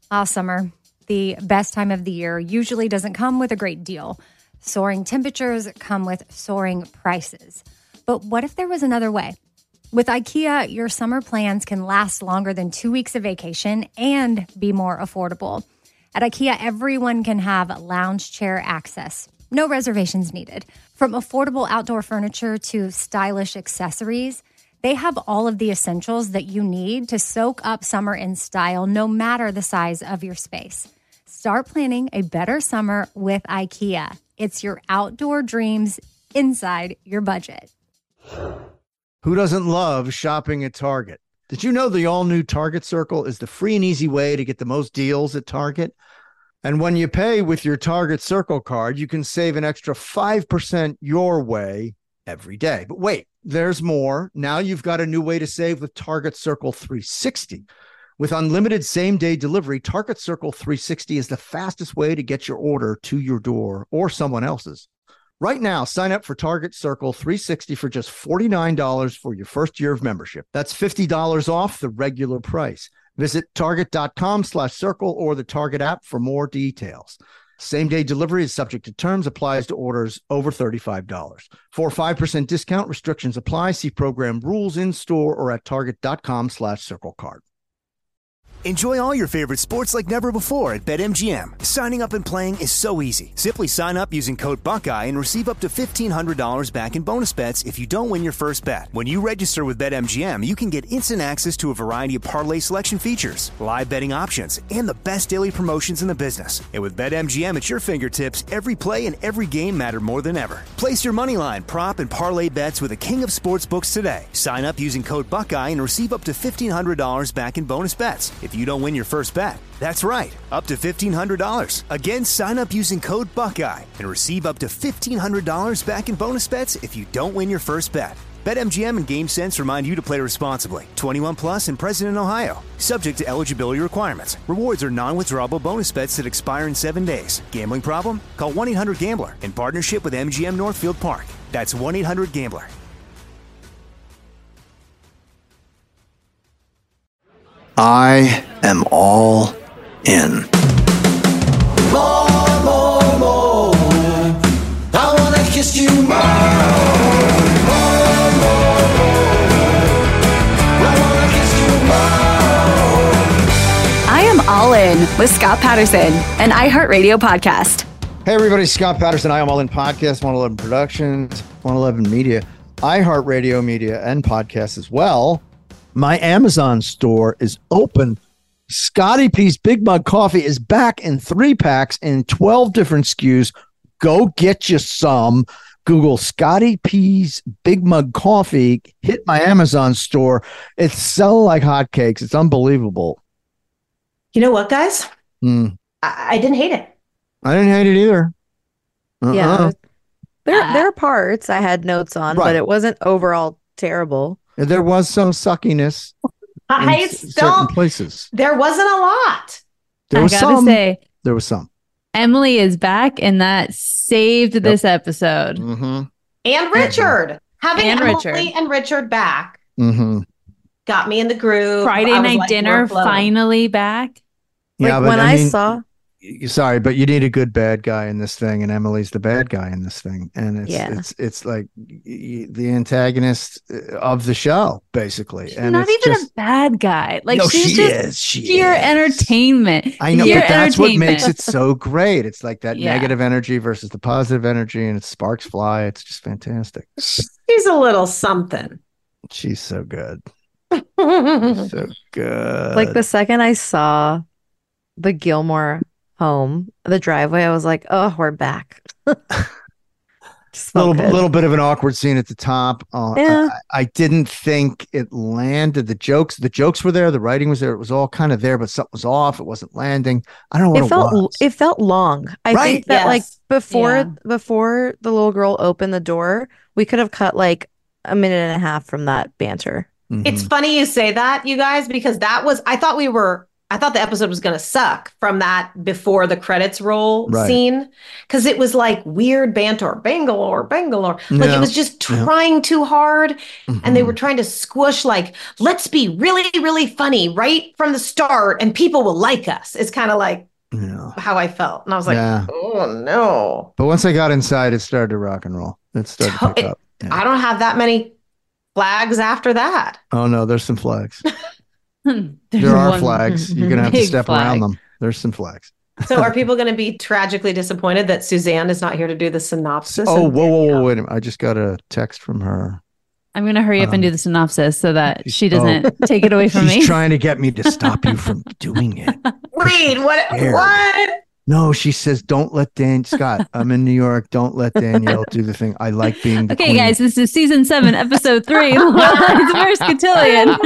Summer, the best time of the year, usually doesn't come with a great deal. Soaring temperatures come with soaring prices. But what if there was another way? With IKEA, your summer plans can last longer than 2 weeks of vacation and be more affordable. At IKEA, everyone can have lounge chair access. No reservations needed. From affordable outdoor furniture to stylish accessories, they have all of the essentials that you need to soak up summer in style, no matter the size of your space. Start planning a better summer with IKEA. It's your outdoor dreams inside your budget. Who doesn't love shopping at Target? Did you know the all-new Target Circle is the free and easy way to get the most deals at Target? And when you pay with your Target Circle card, you can save an extra 5% your way every day. But wait, there's more. Now you've got a new way to save with Target Circle 360. With unlimited same-day delivery, Target Circle 360 is the fastest way to get your order to your door or someone else's. Right now, sign up for Target Circle 360 for just $49 for your first year of membership. That's $50 off the regular price. Visit target.com/circle or the Target app for more details. Same-day delivery is subject to terms, applies to orders over $35. For a 5% discount, restrictions apply. See program rules in store or at target.com/circle card. Enjoy all your favorite sports like never before at BetMGM. Signing up and playing is so easy. Simply sign up using code Buckeye and receive up to $1,500 back in bonus bets if you don't win your first bet. When you register with BetMGM, you can get instant access to a variety of parlay selection features, live betting options, and the best daily promotions in the business. And with BetMGM at your fingertips, every play and every game matter more than ever. Place your moneyline, prop, and parlay bets with the king of sportsbooks today. Sign up using code Buckeye and receive up to $1,500 back in bonus bets if you don't win your first bet. That's right, up to $1,500. Again, sign up using code Buckeye and receive up to $1,500 back in bonus bets if you don't win your first bet. BetMGM and GameSense remind you to play responsibly. 21 plus and present in Ohio. Subject to eligibility requirements. Rewards are non-withdrawable bonus bets that expire in 7 days. Gambling problem? Call 1-800-GAMBLER in partnership with MGM Northfield Park. That's 1-800-GAMBLER. I am all in. More, more, more. I wanna kiss you more. More, more, more. I wanna kiss you more. I am all in with Scott Patterson, an iHeartRadio podcast. Hey everybody, Scott Patterson, I Am All In Podcast, 111 Productions, 111 Media, iHeartRadio Media, and podcasts as well. My Amazon store is open. Scotty P's Big Mug Coffee is back in 3-packs in 12 different SKUs. Go get you some. Google Scotty P's Big Mug Coffee. Hit my Amazon store. It's selling like hotcakes. It's unbelievable. You know what, guys? I didn't hate it. I didn't hate it either. Yeah. There are parts I had notes on, but it wasn't overall terrible. There was some suckiness in certain places. There wasn't a lot. There was I gotta some. say, There was some. Emily is back, and that saved this episode. Mm-hmm. And Richard. Having And Emily Richard. and Richard back Mm-hmm. got me in the groove. Friday I was night like, dinner we're flowing. finally back. Yeah, but when I saw, sorry, but you need a good bad guy in this thing, and Emily's the bad guy in this thing, and it's like the antagonist of the show, basically. She's and not it's even just, a bad guy. Like No, she's she just is. She pure is. entertainment. I know, Pure but that's what makes entertainment. it so great. It's like that Yeah. negative energy versus the positive energy, and it's sparks fly. It's just fantastic. She's a little something. She's so good. So good. like the second I saw the Gilmore home, the driveway, I was like, oh, we're back. Just felt good. little bit of an awkward scene at the top. Yeah. I didn't think it landed. The jokes were there. The writing was there. It was all kind of there, but something was off. It wasn't landing. I don't know what It felt long. I Right. think that like Yes. before Yeah. the little girl opened the door, we could have cut like a minute and a half from that banter. Mhm. It's funny you say that, you guys, because I thought we were I thought the episode was going to suck from that before the credits roll Right. scene, because it was like weird banter, Bangalore. Like it was just trying too hard. And they were trying to squish like, let's be really, really funny right from the start and people will like us. It's kind of like how I felt. And I was like, oh no. But once I got inside, it started to rock and roll. It started to pick up. Yeah. I don't have that many flags after that. Oh no, there's some flags. There are flags. You're going to have to step around them. There's some flags. So are people going to be tragically disappointed that Suzanne is not here to do the synopsis? Oh, whoa, wait a minute. I just got a text from her. I'm going to hurry up and do the synopsis so that she doesn't take it away from me. She's trying to get me to stop you from doing it. Wait, what? No, she says, don't let Scott, I'm in New York. Don't let Danielle do the thing. I like being the Okay, queen. guys, this is season 7, episode 3. Where's Cotillion?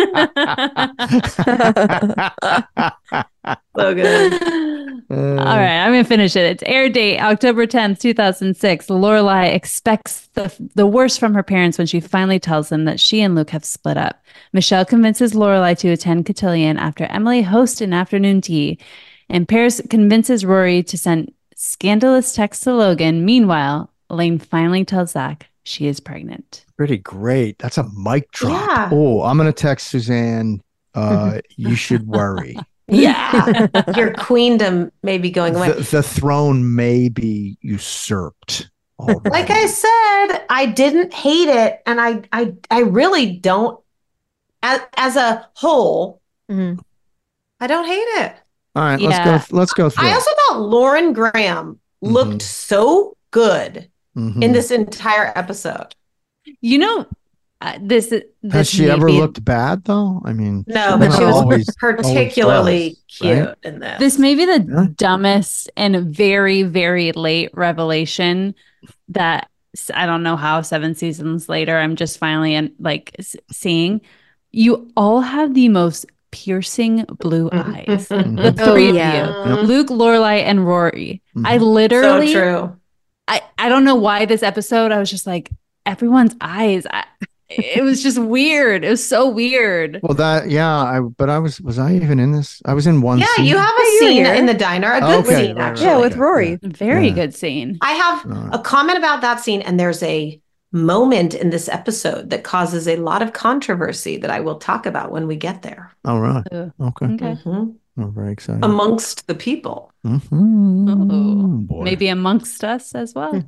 So good. All right, I'm going to finish it. It's air date October 10th, 2006. Lorelai expects the worst from her parents when she finally tells them that she and Luke have split up. Michelle convinces Lorelai to attend Cotillion after Emily hosts an afternoon tea. And Paris convinces Rory to send scandalous texts to Logan. Meanwhile, Elaine finally tells Zach she is pregnant. Pretty great. That's a mic drop. Yeah. Oh, I'm going to text Suzanne. You should worry. Yeah. Your queendom may be going away. The throne may be usurped. already. Like I said, I didn't hate it. And I really don't, as a whole, I don't hate it. All right, Yeah. let's go through. I also thought Lauren Graham looked so good in this entire episode. You know, this Has she ever maybe- looked bad though? I mean, No, but she was always particularly does, cute right? in this. This may be the dumbest and very, very late revelation that I don't know how 7 seasons later I'm just finally seeing. You all have the most piercing blue eyes. The three of you, Luke, Lorelai, and Rory. I literally, so true. I don't know why this episode. I was just like everyone's eyes. It was just weird. It was so weird. Well, was I even in this? I was in one. Yeah, scene. you have a scene in the diner, a good scene, actually. Yeah, with Rory. Very good scene. I have a comment about that scene, and there's a moment in this episode that causes a lot of controversy that I will talk about when we get there. All right. Okay. Okay. I'm very excited. Amongst the people. Boy. Maybe amongst us as well.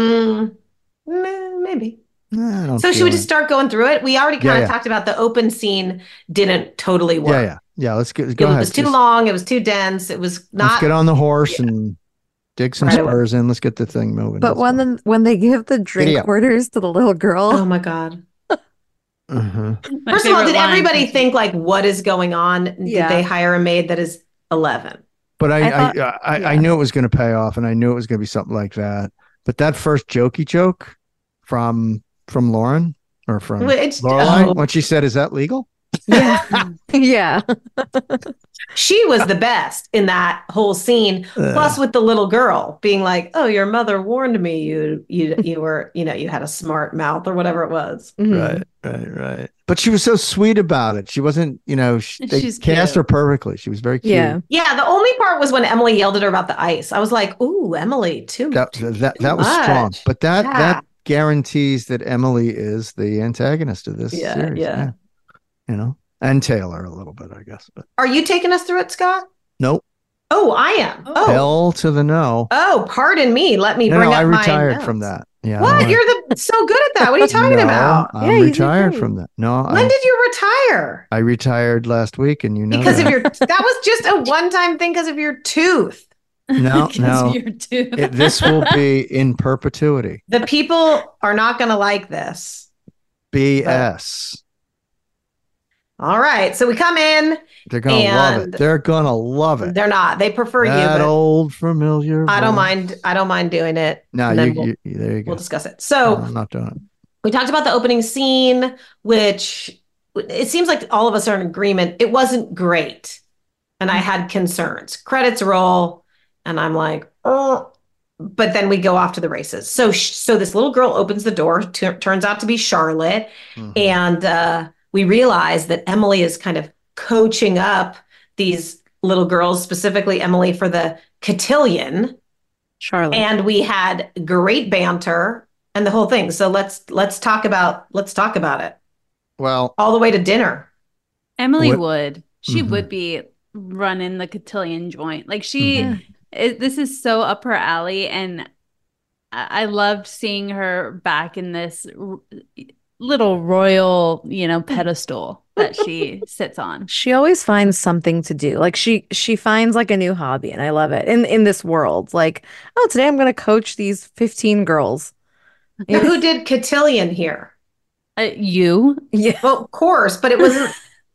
Maybe. I don't So should feel we it. just start going through it? We already kind Yeah, of talked about the open scene didn't totally work. Yeah. Let's go It ahead. was too long. It was too dense. It was Let's not. get on the horse and dig some Right away. spurs in. Let's get the thing moving. But when they give the drink Idiot. orders to the little girl, Oh my God. Uh-huh. My First of all, favorite did line. everybody think like, what is going on? Yeah. Did they hire a maid that is 11? But I thought- I knew it was going to pay off, and I knew it was going to be something like that. But that first jokey joke from Lauren or from Which- Lorelai, oh. when she said, "Is that legal?" yeah, yeah. She was the best in that whole scene. Plus, with the little girl being like, "Oh, your mother warned me you were you had a smart mouth or whatever it was." Right. But she was so sweet about it. She wasn't, they She's cast cute. her perfectly. She was very cute. Yeah. Yeah, the only part was when Emily yelled at her about the ice. I was like, "Ooh, Emily, too That was strong. much." But that Yeah. guarantees that Emily is the antagonist of this Yeah, series. yeah. And Taylor a little bit, I guess. But Are you taking us through it, Scott? nope. Oh, I am. Oh, Hell to the no. pardon me. Let me No, bring up I my retired notes. from that. Yeah. What? no, You're so good at that. What are you talking no, about? I'm Yeah, you did retired great. from that. No, When did you retire? I retired last week, and Because that. of your that was just a one-time thing because of your tooth. No, no. You're too. This will be in perpetuity. The people are not going to like this. BS. All right. So we come in. They're gonna love And- it. They're gonna love it. They're not. They prefer you, That but old familiar. I don't voice. mind. I don't mind doing it. No, And then you there you go. we'll discuss it. No, So I'm not doing it. we talked about the opening scene, which it seems like all of us are in agreement. It wasn't great. And I had concerns. Credits roll. And I'm like, oh, but then we go off to the races. So this little girl opens the door, turns out to be Charlotte. And we realize that Emily is kind of coaching up these little girls, specifically Emily, for the cotillion. Charlotte. And we had great banter and the whole thing. So let's talk about it. Well, All the way to dinner. Emily What- would. She Mhm. would be running the cotillion joint. Like this is so up her alley, and I loved seeing her back in this little royal, pedestal that she sits on. She always finds something to do. Like she finds like a new hobby, and I love it. In this world, like, oh, today I'm going to coach these 15 girls. Now, who did cotillion here? You? Yeah. Well, of course, but it wasn't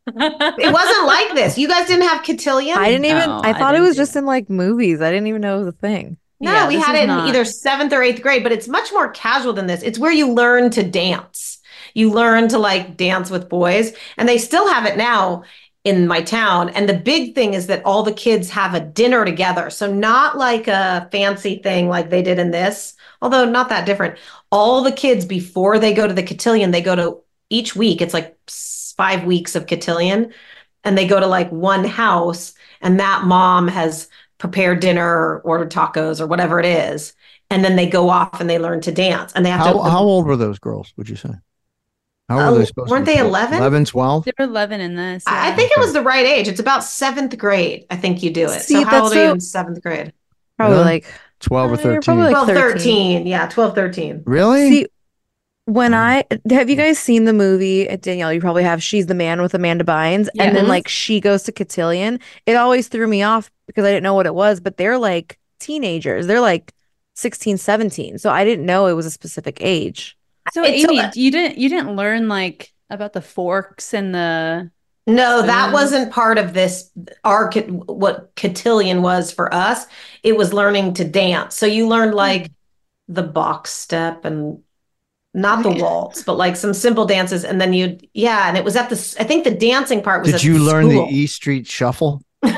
like this. You guys didn't have cotillion? I didn't even No, I I thought it didn't was do just it. in like movies. I didn't even know it was a thing. No, Yeah, we this had is it in not- either 7th or 8th grade, but it's much more casual than this. It's where you learn to dance. You learn to like dance with boys, and they still have it now in my town. And the big thing is that all the kids have a dinner together. So not like a fancy thing like they did in this, although not that different. All the kids, before they go to the cotillion, they go to each week. It's like 5 weeks of cotillion, and they go to like one house, and that mom has prepared dinner or ordered tacos or whatever it is. And then they go off and they learn to dance, and they have to. how old were those girls, would you say? How old were they supposed weren't to be? they 11? 11, 12? They were 11 in this. I yeah. think it was the right age. It's about 7th grade. I think you do it. See, So how that's old are you so- in 7th grade? Probably Really? like 12 or you're 13? probably like 12, 13. 13. Yeah, 12, 13. Really? See, when have you guys seen the movie, Danielle? You probably have. She's the Man with Amanda Bynes, and then Yes. like she goes to cotillion. It always threw me off because I didn't know what it was, but they're like teenagers. They're like 16, 17. So I didn't know it was a specific age. So It's Amy, a- you didn't learn like about the forks and the No, that Mm. wasn't part of this. What cotillion was for us, it was learning to dance. So you learned like the box step and not the waltz, but like some simple dances. And then and it was at the, I think the dancing part was Did at you the learn school. the E Street Shuffle?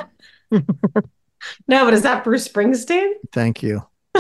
No, but is that Bruce Springsteen? Thank you.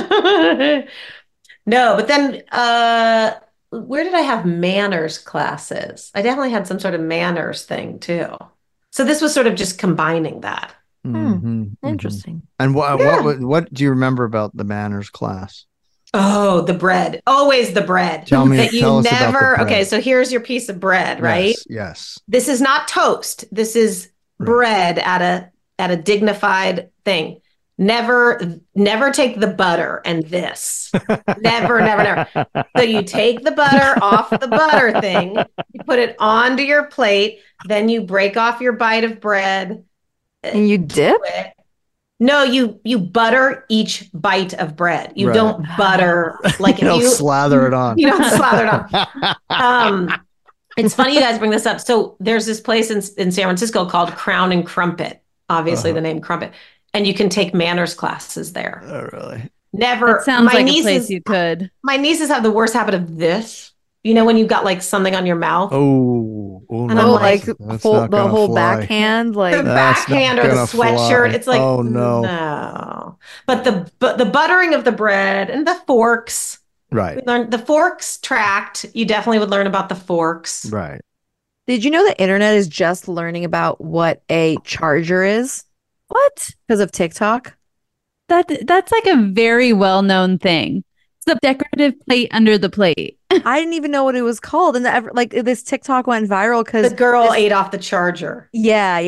No, but then where did I have manners classes? I definitely had some sort of manners thing too. So this was sort of just combining that. Mhm, mhm. Interesting. And Yeah. what do you remember about the manners class? Oh, the bread. Always the bread. Tell me- that you tell us about the never, bread. okay, so here's your piece of bread, right? Yes, yes. This is not toast. This is Right. bread at a dignified thing. Never take the butter and this. Never. So you take the butter off the butter thing, you put it onto your plate, then you break off your bite of bread. And you dip? No, you butter each bite of bread. You Right. don't butter like You if don't you slather it on. you don't slather it on. It's funny you guys bring this up. So there's this place in San Francisco called Crown and Crumpet. Obviously, the name Crumpet, and you can take manners classes there. Oh, really? Never. that sounds my like a nieces, place you could. my nieces have the worst habit of this. You know when you've got like something on your mouth, Oh, And no, I'm Oh, like, like that's whole, not the gonna whole fly. backhand, the like That's not backhand or the gonna sweatshirt. fly. It's like, Oh, no. no. But the buttering of the bread and the forks. Right, We learned the forks tracked. You definitely would learn about the forks. right. Did you know the internet is just learning about what a charger is? What? Because of TikTok? That's like a very well-known thing. It's the decorative plate under the plate. I didn't even know what it was called. And like this TikTok went viral The because girl ate off the charger. yeah.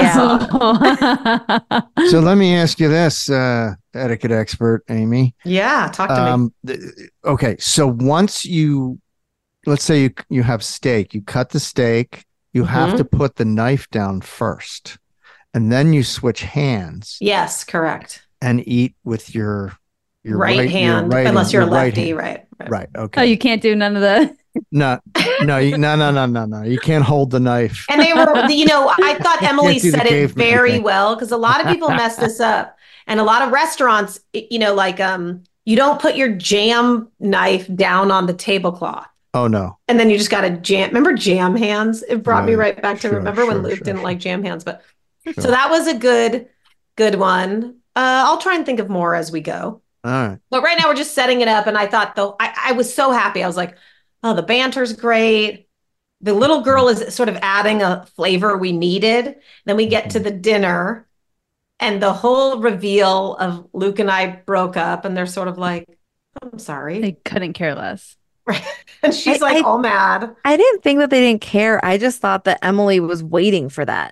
So let me ask you this, etiquette expert Amy. Yeah, talk to me. Okay, so let's say you have steak, you cut the steak, you have Mhm. to put the knife down first, and then you switch hands Yes, correct. and eat with your Right hand, your unless you're a your right lefty, hand. right? Right. Oh, Okay. you can't do none of the. No. No. You can't hold the knife. And they were, I thought Emily Can't do the said it caveman very thing. well because a lot of people mess this up. And a lot of restaurants, like you don't put your jam knife down on the tablecloth. Oh no. And then you just got to jam. Remember jam hands? It brought me Right. right back to Sure, remember when sure, Luke sure, didn't sure. like jam hands. But Sure. so that was a good one. I'll try and think of more as we go. All right. But right now we're just setting it up. And I thought though, I was so happy. I was like, oh, the banter's great. The little girl is sort of adding a flavor we needed. Then we get to the dinner. And the whole reveal of Luke and I broke up, and they're sort of like, I'm sorry. They couldn't care less. Right. And she's like all mad. I didn't think that they didn't care. I just thought that Emily was waiting for that.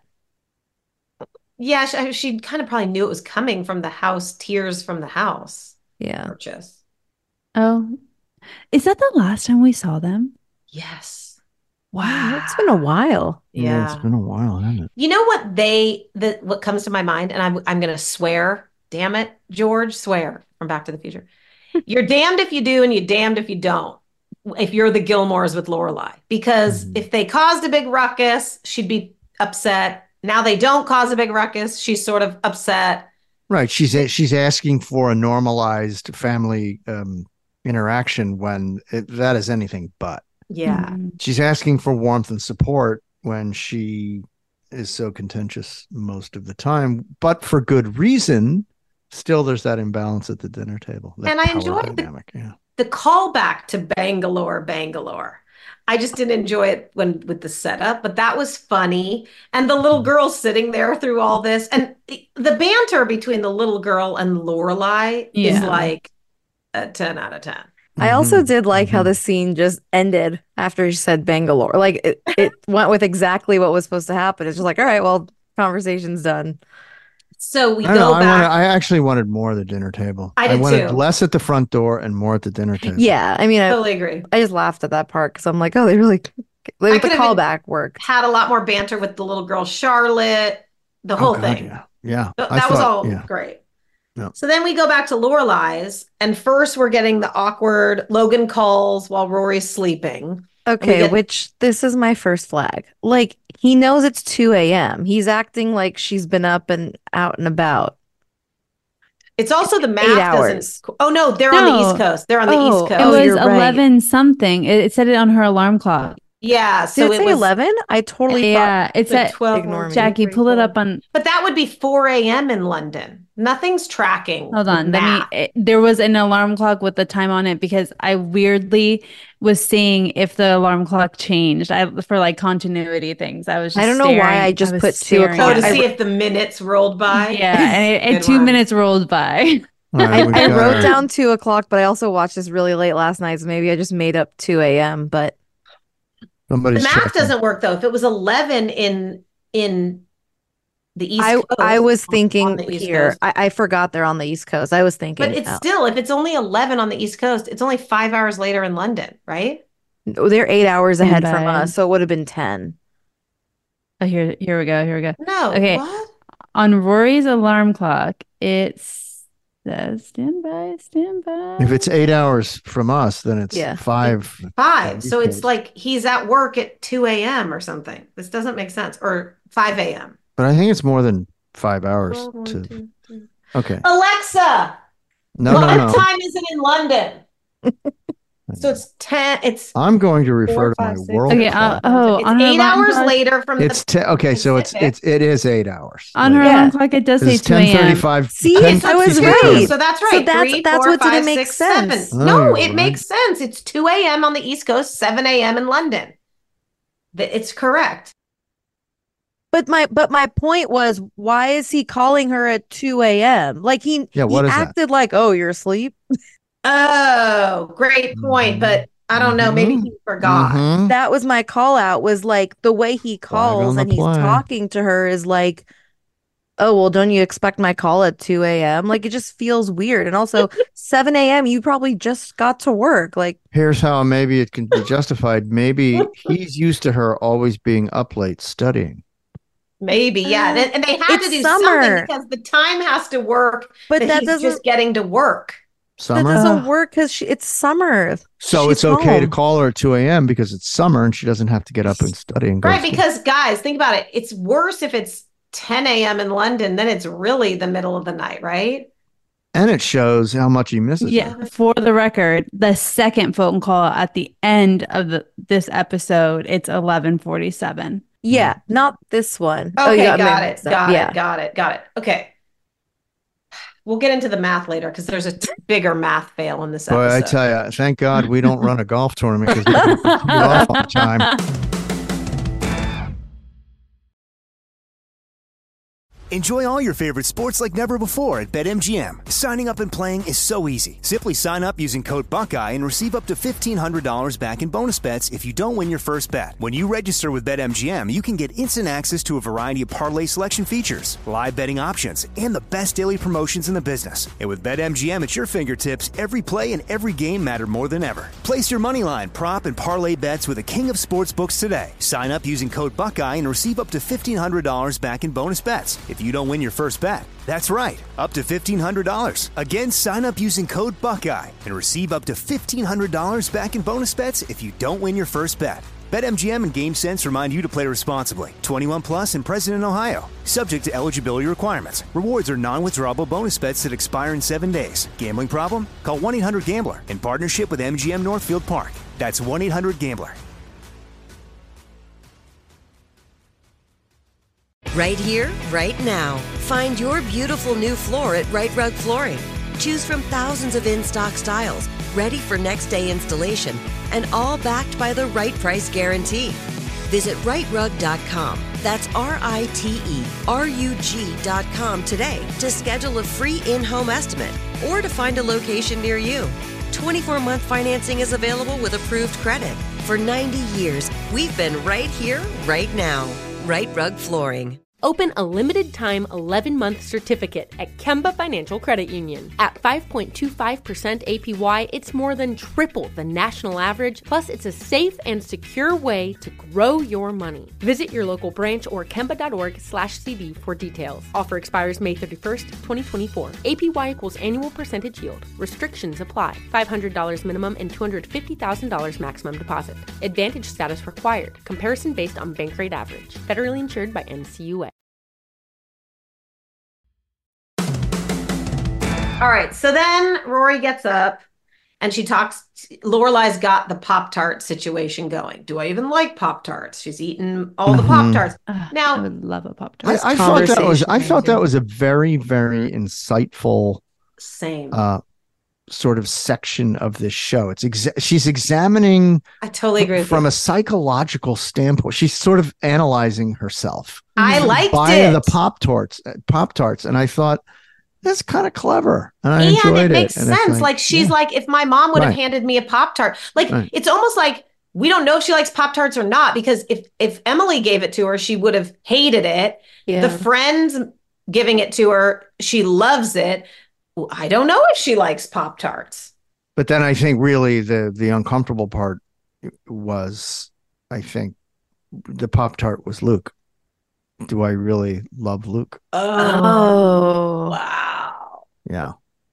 Yeah, she kind of probably knew it was coming from the house, tears from the house purchase. Oh, is that the last time we saw them? Yes. Wow, it's been a while. Yeah. It's been a while, hasn't it? You know what what comes to my mind, and I'm going to swear, damn it, George, swear from Back to the Future. You're damned if you do and you're damned if you don't. If you're the Gilmores with Lorelai, because if they caused a big ruckus, she'd be upset. Now they don't cause a big ruckus. She's sort of upset. Right. She's asking for a normalized family interaction when that is anything but. Yeah. She's asking for warmth and support when she is so contentious most of the time, but for good reason. Still, there's that imbalance at the dinner table. And I enjoyed the callback to Bangalore. I just didn't enjoy it with the setup, but that was funny. And the little girl sitting there through all this, and the banter between the little girl and Lorelai is like a 10 out of 10. I also did like how the scene just ended after she said Bangalore. Like it went with exactly what was supposed to happen. It's just like, all right, well, conversation's done. So we go back. I actually wanted more at the dinner table. I wanted too. less at the front door and more at the dinner table. Yeah, I mean, I totally agree. I just laughed at that part because I'm like, oh, they the callback worked. Had a lot more banter with the little girl Charlotte, the whole thing. Yeah. That was all great. Yeah. So then we go back to Lorelai's, and first we're getting the awkward Logan calls while Rory's sleeping. Okay, which this is my first flag. Like, he knows it's 2 a.m. He's acting like she's been up and out and about. It's also the math doesn't. Oh, no, they're on the East Coast. They're on the East Coast. It was 11 something. It said it on her alarm clock. Yeah. So Did it say 11? I totally thought. It's at 12. Ignore me. Jackie, pull it up on. But that would be 4 a.m. in London. Nothing's tracking. Hold on. There was an alarm clock with the time on it because I weirdly was seeing if the alarm clock changed for like continuity things. I was just I don't know why I just put 2 o'clock. Oh, to see if the minutes rolled by? Yeah. And 2 minutes rolled by. I wrote down 2 o'clock, but I also watched this really late last night. So maybe I just made up 2 a.m. But the math doesn't work though. If it was 11 in the East Coast. I was thinking here. I forgot they're on the East Coast. I was thinking. But it's still, if it's only 11 on the East Coast, it's only 5 hours later in London, right? They're 8 hours ahead from us, so it would have been 10. Oh, here we go. No. Okay. What? On Rory's alarm clock, it says stand by. If it's 8 hours from us, then it's 5. 5. So it's like he's at work at 2 a.m. or something. This doesn't make sense. Or 5 a.m. But I think it's more than 5 hours. Okay. Alexa. No. What time is it in London? So it's 10. I'm going to refer to my world. Okay. It's 8 hours later from it's 10. Okay, so it is 8 hours. On her alarm clock, it does say 2 a.m. 10:35. See, I was right. So that's right. So that's 3, what 4, didn't 5, make 6, 7. sense. No, it makes sense. It's 2 a.m. on the East Coast, 7 a.m. in London. It's correct. But my point was, why is he calling her at 2 a.m.? Like he acted like, oh, you're asleep. Oh, great point. But I don't know. Maybe he forgot. That was my call out, was like the way he calls and he's talking to her is like, oh, well, don't you expect my call at 2 a.m.? Like, it just feels weird. And also 7 a.m., you probably just got to work. Like, here's how maybe it can be justified. Maybe he's used to her always being up late studying. Maybe, yeah. And they had to do something because the time has to work. But that he's doesn't just getting to work. Summer? That doesn't work because it's summer. So it's okay to call her at 2 a.m. because it's summer and she doesn't have to get up and study and go. Right, because guys, think about it. It's worse if it's 10 a.m. in London, then it's really the middle of the night, right? And it shows how much he misses her. For the record, the second phone call at the end of this episode, it's 11:47. Yeah, not this one. Okay, got it. Okay. We'll get into the math later because there's a bigger math fail in this episode. Boy, I tell you, thank God we don't run a golf tournament because we can off on time. Enjoy all your favorite sports like never before at BetMGM. Signing up and playing is so easy. Simply sign up using code Buckeye and receive up to $1,500 back in bonus bets if you don't win your first bet. When you register with BetMGM, you can get instant access to a variety of parlay selection features, live betting options, and the best daily promotions in the business. And with BetMGM at your fingertips, every play and every game matter more than ever. Place your moneyline, prop, and parlay bets with the king of sportsbooks today. Sign up using code Buckeye and receive up to $1,500 back in bonus bets if you don't win your first bet. That's right, up to $1,500. Again, sign up using code Buckeye and receive up to $1,500 back in bonus bets if you don't win your first bet. BetMGM and GameSense remind you to play responsibly. 21 plus and present in Ohio. Subject to eligibility requirements. Rewards are non-withdrawable bonus bets that expire in 7 days. Gambling problem? Call 1-800-GAMBLER in partnership with MGM Northfield Park. That's 1-800-GAMBLER. Right here, right now. Find your beautiful new floor at Right Rug Flooring. Choose from thousands of in-stock styles, ready for next day installation, and all backed by the right price guarantee. Visit rightrug.com. That's RITERUG.com today to schedule a free in-home estimate or to find a location near you. 24-month financing is available with approved credit. For 90 years, we've been right here, right now. Right Rug Flooring. Open a limited-time 11-month certificate at Kemba Financial Credit Union. At 5.25% APY, it's more than triple the national average, plus it's a safe and secure way to grow your money. Visit your local branch or kemba.org/cb for details. Offer expires May 31st, 2024. APY equals annual percentage yield. Restrictions apply. $500 minimum and $250,000 maximum deposit. Advantage status required. Comparison based on bank rate average. Federally insured by NCUA. All right. So then Rory gets up and she talks. Lorelai's got the Pop-Tart situation going. Do I even like Pop-Tarts? She's eaten all the Pop-Tarts. Now, I would love a Pop-Tart. I thought that was a very, very insightful sort of section of this show. It's she's examining. I totally agree with from you. a psychological standpoint. She's sort of analyzing herself. I liked by it. the Pop-Tarts, and I thought that's kind of clever, and I enjoyed it. It makes And it's sense. Like she's like, if my mom would have handed me a Pop-Tart, like it's almost like we don't know if she likes Pop-Tarts or not, because if Emily gave it to her, she would have hated it. Yeah. The friends giving it to her, she loves it. I don't know if she likes Pop-Tarts. But then I think really the uncomfortable part was, I think the Pop-Tart was Luke. Do I really love Luke? Oh, wow. Yeah.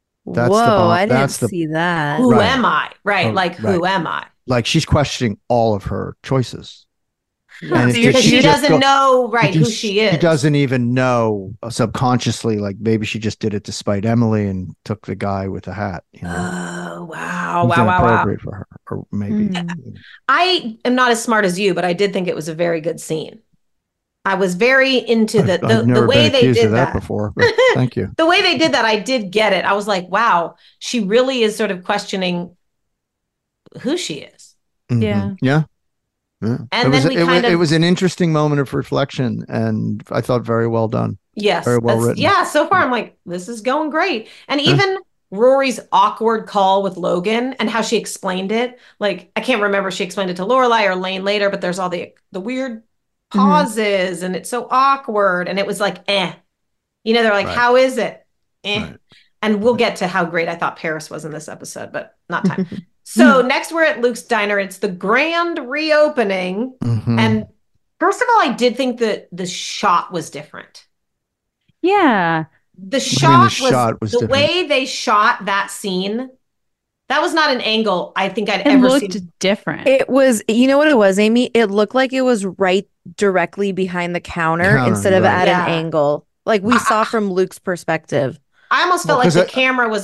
I didn't see that. Who am I? Right. Like, who am I? Like she's questioning all of her choices. And because she doesn't know, who she is. She doesn't even know subconsciously, like maybe she just did it to spite Emily and took the guy with the hat. You know? Oh, wow. It's Wow. inappropriate for her. Or maybe. I am not as smart as you, but I did think it was a very good scene. I was very into I've never the way been they accused did of that before, but thank you. The way they did that, I did get it. I was like, wow, she really is sort of questioning who she is. Mm-hmm. Yeah. And it was an interesting moment of reflection, and I thought very well done. Yes. Very well written. Yeah. So far, I'm like, this is going great. And even Rory's awkward call with Logan and how she explained it. Like, I can't remember if she explained it to Lorelai or Lane later, but there's all the weird pauses and it's so awkward. And it was like, they're like, how is it? And we'll get to how great I thought Paris was in this episode, but not time. So next we're at Luke's diner. It's the grand reopening. And first of all, I did think that the shot was different. Yeah. The shot was the way they shot that scene. That was not an angle I think I'd ever seen. It looked different. It was, you know what it was, Amy? It looked like it was right directly behind the counter instead of at an angle. Like we saw from Luke's perspective. I almost felt like the camera was like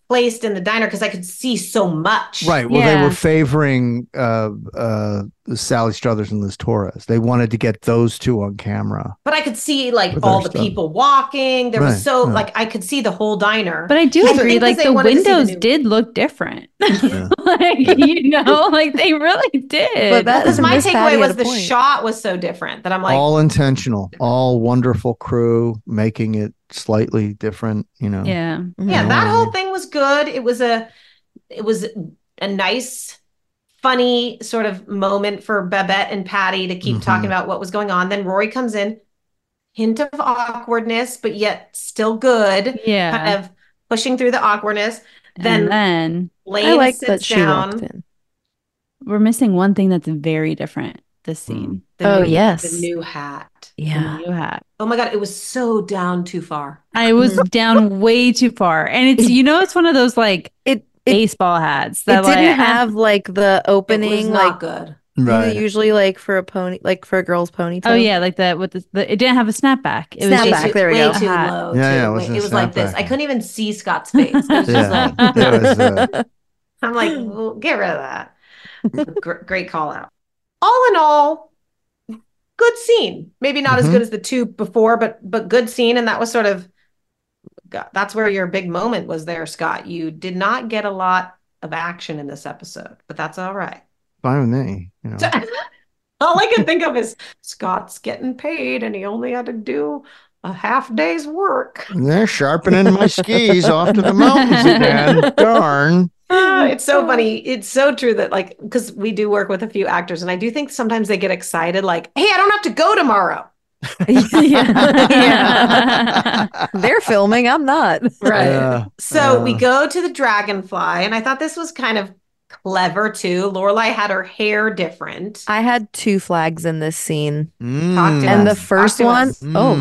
placed in the diner because I could see so much. Right. Well, they were favoring Sally Struthers and Liz Torres. They wanted to get those two on camera. But I could see like With all their the stuff. people walking. There was Right, like I could see the whole diner. But I do I agree, think like they the wanted to see the windows new- did look different. Like, you know, like they really did. But that Because is my Miss takeaway Patty was had a the point. shot was so different that I'm like, All intentional, all wonderful crew making it slightly different, you know. Yeah. yeah, that whole thing was good. It was a nice, funny sort of moment for Babette and Patty to keep talking about what was going on. Then Rory comes in, hint of awkwardness, but yet still good. Yeah. Kind of pushing through the awkwardness. And then Lane I like sits that she down. walked in. we're missing one thing that's very different this scene. Oh, new- yes. The new hat. Yeah. The new hat. Oh my God, it was so down too far. I was down way too far. And it's, you know, it's one of those like It baseball hats it that didn't like have like the It was opening not like good. Right. usually like for a pony, like for a girl's ponytail. Oh yeah, like that with the it didn't have a snapback. It was Snapback, just there we way go. too hat. low. Yeah, too. yeah, it wasn't It a was like this. snapback. I couldn't even see Scott's face. It was just Yeah. like, It was, I'm like, well, get rid of that. Great call out. All in all, good scene. Maybe not as good as the two before, but good scene. And that was sort of that's where your big moment was there, Scott. You did not get a lot of action in this episode, but that's all right. fine with me, you know. All I can think of is Scott's getting paid and he only had to do a half day's work. They're sharpening my skis off to the mountains again. Darn. It's so funny. It's so true that like, because we do work with a few actors and I do think sometimes they get excited like, hey, I don't have to go tomorrow. yeah. They're filming. I'm not. Right. Yeah. So we go to the Dragonfly and I thought this was kind of clever too. Lorelai had her hair different. I had two flags in this scene. Talk to And us. the first Talk to one, us.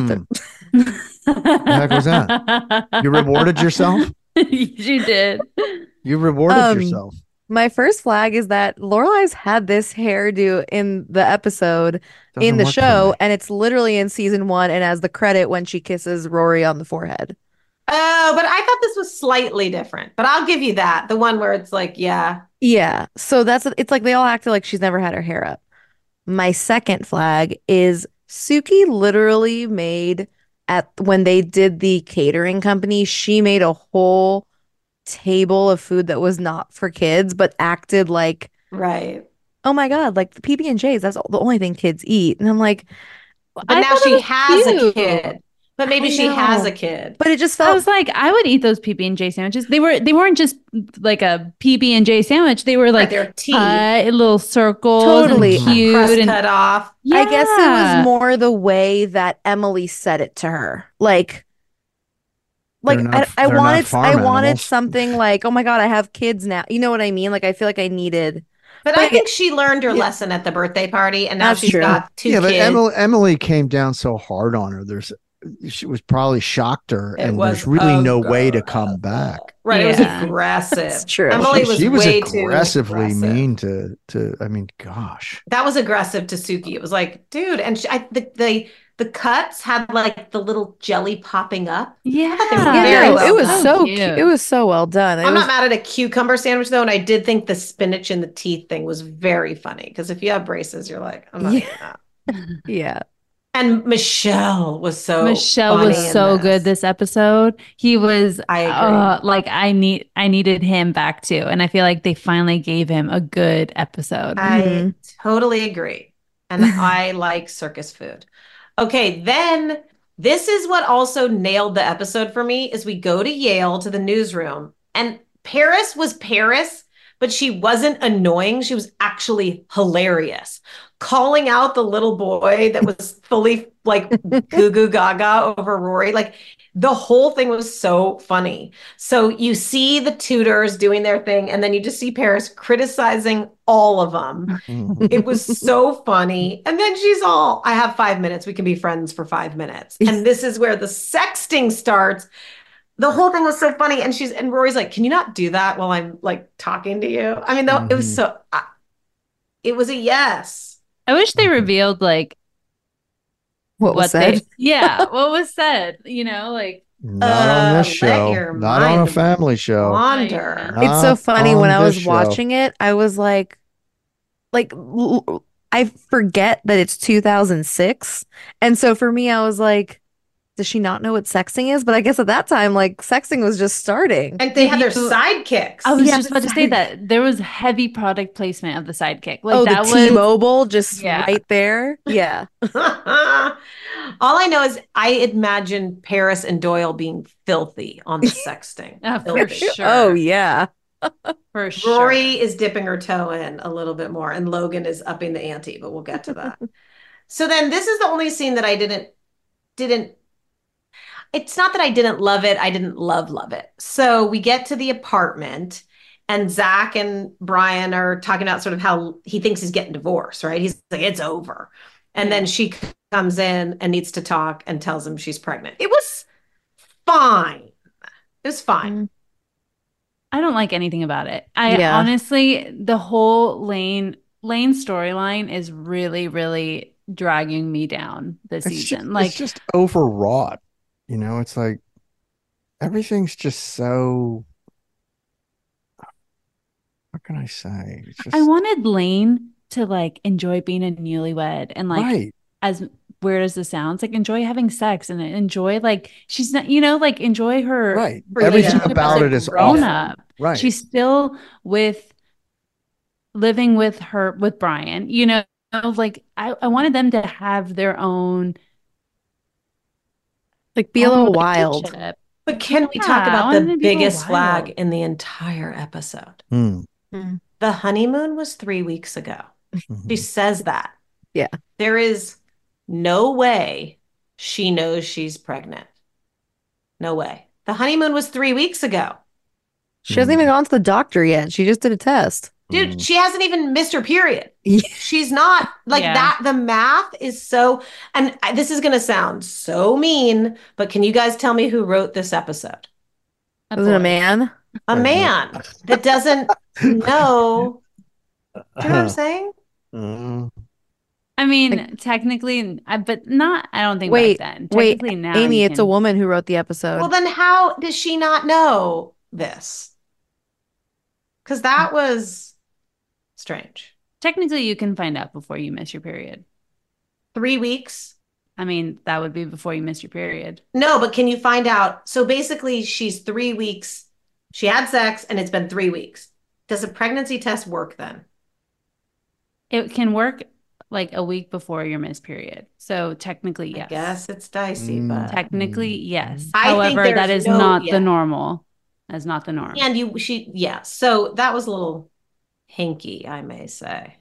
The heck was that? You rewarded yourself? You did. You rewarded yourself. my first flag is that Lorelai's had this hairdo in the episode in Doesn't the work for show, me. and it's literally in season 1 and as the credit when she kisses Rory on the forehead. Oh, but I thought this was slightly different. But I'll give you that. The one where it's like, yeah. Yeah. So it's like they all acted like she's never had her hair up. My second flag is Suki literally made when they did the catering company, she made a whole table of food that was not for kids, but acted like, Right. oh my God, like the PB&Js, that's the only thing kids eat. And I'm like, But I now thought it she was has a cute. kid. But maybe I she has know. a kid. But it just I felt was like, I would eat those PB&J sandwiches. They weren't just like a PB&J sandwich. They were like they're tea. cut, little circles, Totally. and cute, Crust and cut off. I guess it Yeah. was more the way that Emily said it to her. Like They're not- I they're not wanted farm I wanted animals. something like, oh my God, I have kids now. You know what I mean? Like I feel like I needed. But I think she learned her lesson at the birthday party, and now That's she's true. got two Yeah, but kids. Emily came down so hard on her. She was probably shocked her, It and was there's really no way to come back. Right, it Yeah. was aggressive. It's true. Emily was she was way aggressively too aggressive. mean to. I mean, gosh. That was aggressive to Suki. It was like, dude, and the cuts had like the little jelly popping up. Yeah. They were Yeah, very no, well it was done. so cute. cute. It was so well done. It I'm was, not mad at a cucumber sandwich though, and I did think the spinach in the teeth thing was very funny because if you have braces, you're like, I'm not Yeah. eating that. yeah. And Michelle was so Michelle funny was in so this. good this episode. He was I agree. like I needed him back too. And I feel like they finally gave him a good episode. I totally agree. And I like circus food. Okay, then this is what also nailed the episode for me is we go to Yale to the newsroom and Paris was Paris, but she wasn't annoying. She was actually hilarious. Calling out the little boy that was fully like goo goo gaga over Rory. Like the whole thing was so funny. So you see the tutors doing their thing, and then you just see Paris criticizing all of them. It was so funny. And then she's all, I have 5 minutes. We can be friends for 5 minutes. And this is where the sexting starts. The whole thing was so funny. And Rory's like, can you not do that while I'm like talking to you? I mean, though, it was so, it was a yes. I wish they revealed like What was said? what was said, you know, like Not on this let show. your Not on a mind family show. wander. It's so Not funny on when I this was show. watching it, I was like I forget that it's 2006. And so for me, I was like, does she not know what sexing is? But I guess at that time, like sexing was just starting. And they had their sidekicks. I was Yeah, just about to say that there was heavy product placement of the sidekick. Like Oh, the that was T-Mobile just Yeah. right there. Yeah. All I know is I imagine Paris and Doyle being filthy on the sexting. for Filthy. sure. Oh, yeah. For sure. Rory is dipping her toe in a little bit more, and Logan is upping the ante, but we'll get to that. So then this is the only scene that I didn't it's not that I didn't love it, I didn't love it. So we get to the apartment, and Zach and Brian are talking about sort of how he thinks he's getting divorced, right? He's like, it's over. And then she comes in and needs to talk and tells him she's pregnant. It was fine. It was fine. I don't like anything about it. Yeah. Honestly, the whole Lane storyline is really, really dragging me down this season. It's just overwrought. You know, it's like everything's just so. What can I say? It's just, I wanted Lane to like enjoy being a newlywed and like right. as weird as this sounds, like enjoy having sex and enjoy like she's not, like enjoy her Right. relationship Everything about as a it is grown awful. up. Right. She's still living with Brian, like I wanted them to have their own like be a little wild. relationship. But can we talk about the biggest flag in the entire episode? The honeymoon was 3 weeks ago. She says that. Yeah. There is no way she knows she's pregnant. No way. The honeymoon was 3 weeks ago. She hasn't even gone to the doctor yet. She just did a test. Dude, she hasn't even missed her period. Yeah. She's not like Yeah. that. The math is so, and this is going to sound so mean, but can you guys tell me who wrote this episode? Was it a man? A man that doesn't know. Do you know what I'm saying? I mean, technically, but not. I don't think Wait, back then. wait, Technically now, Amy, you it's a can- woman who wrote the episode. Well, then how does she not know this? Because that was strange. Technically, you can find out before you miss your period. 3 weeks? I mean, that would be before you miss your period. No, but can you find out? So basically, she's 3 weeks. She had sex and it's been 3 weeks. Does a pregnancy test work then? It can work like a week before your missed period. So technically, yes. I guess it's dicey, but Technically, yes. I think However, that there's is no- not yeah. the normal. That's not the norm. and yeah. So that was a little hinky, I may say.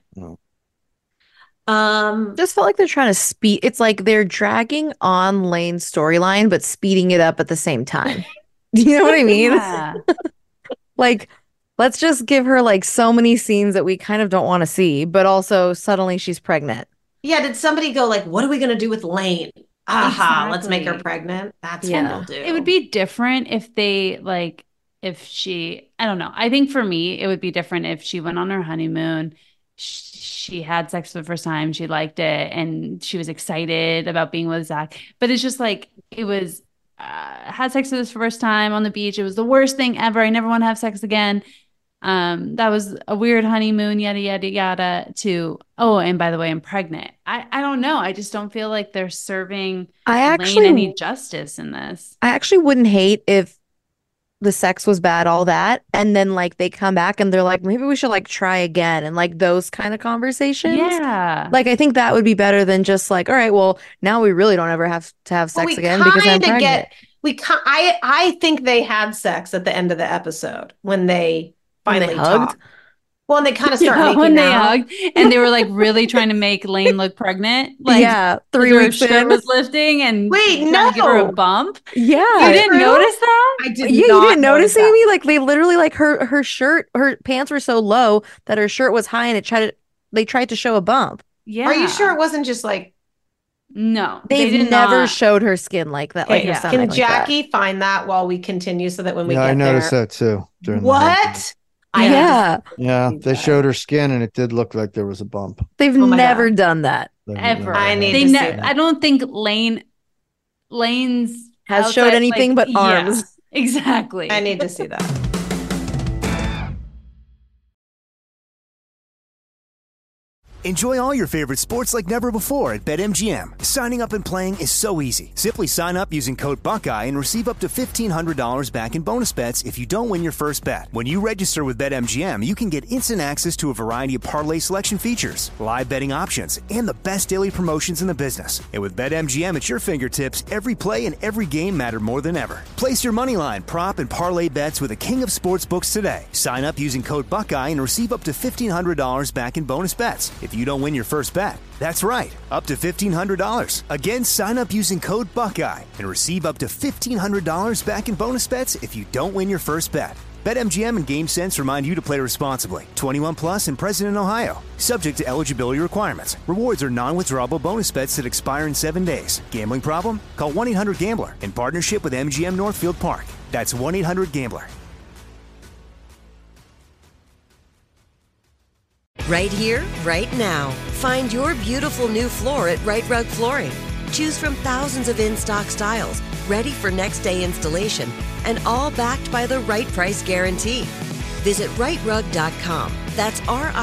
Just felt like they're trying to speed. It's like they're dragging on Lane's storyline, but speeding it up at the same time. Do you know what I mean? Yeah. Like, let's just give her like so many scenes that we kind of don't want to see, but also suddenly she's pregnant. Yeah, did somebody go like, what are we going to do with Lane? Aha, let's make her Exactly. pregnant. That's Yeah. what they'll do. It would be different if they like if she I don't know. I think for me it would be different if she went on her honeymoon, she had sex for the first time, she liked it, and she was excited about being with Zach. But it's just like it was had sex for the first time on the beach. It was the worst thing ever. I never want to have sex again. That was a weird honeymoon, yada yada yada. To and by the way, I'm pregnant. I don't know. I just don't feel like they're serving Lane any justice in this. I actually wouldn't hate if the sex was bad, all that, and then like they come back and they're like, maybe we should like try again, and like those kind of conversations. Yeah. Like I think that would be better than just like, all right, well now we really don't ever have to have Well, sex we again because I'm kinda pregnant. I think they had sex at the end of the episode when they When they finally hugged? talked. Well, and they kind of start making when they out. hugged and they were like really trying to make Lane look pregnant. Like Yeah, 3 her weeks shirt in. was lifting and Wait, trying to give her no. a bump. Yeah. You didn't notice that? I did Yeah, you not didn't notice, that. Amy? Like they literally like her shirt, her pants were so low that her shirt was high, and they tried to show a bump. Yeah. Are you sure it wasn't just like, No, They've they did never not. showed her skin like that. Like okay, her yeah. stomach can like that. Jackie find that while we continue so that when we Yeah, get I noticed there. that too. during the What? I Yeah, Yeah, need they that. showed her skin and it did look like there was a bump. they've Oh my never God. done that. Ever. I need They to ne- see that. I don't think Lane's has showed outside, anything but arms. Yeah, exactly. I need to see that. Enjoy all your favorite sports like never before at BetMGM. Signing up and playing is so easy. Simply sign up using code Buckeye and receive up to $1,500 back in bonus bets if you don't win your first bet. When you register with BetMGM, you can get instant access to a variety of parlay selection features, live betting options, and the best daily promotions in the business. And with BetMGM at your fingertips, every play and every game matter more than ever. Place your moneyline, prop, and parlay bets with the king of sportsbooks today. Sign up using code Buckeye and receive up to $1,500 back in bonus bets if you don't win your first bet. That's right, up to $1,500. Again, sign up using code Buckeye and receive up to $1,500 back in bonus bets if you don't win your first bet. BetMGM and GameSense remind you to play responsibly. 21 plus and present in Ohio. Subject to eligibility requirements. Rewards are non-withdrawable bonus bets that expire in 7 days. Gambling problem? Call 1-800-GAMBLER in partnership with MGM Northfield Park. That's 1-800-GAMBLER. Right here, right now. Find your beautiful new floor at Right Rug Flooring. Choose from thousands of in-stock styles, ready for next day installation, and all backed by the right price guarantee. Visit rightrug.com. That's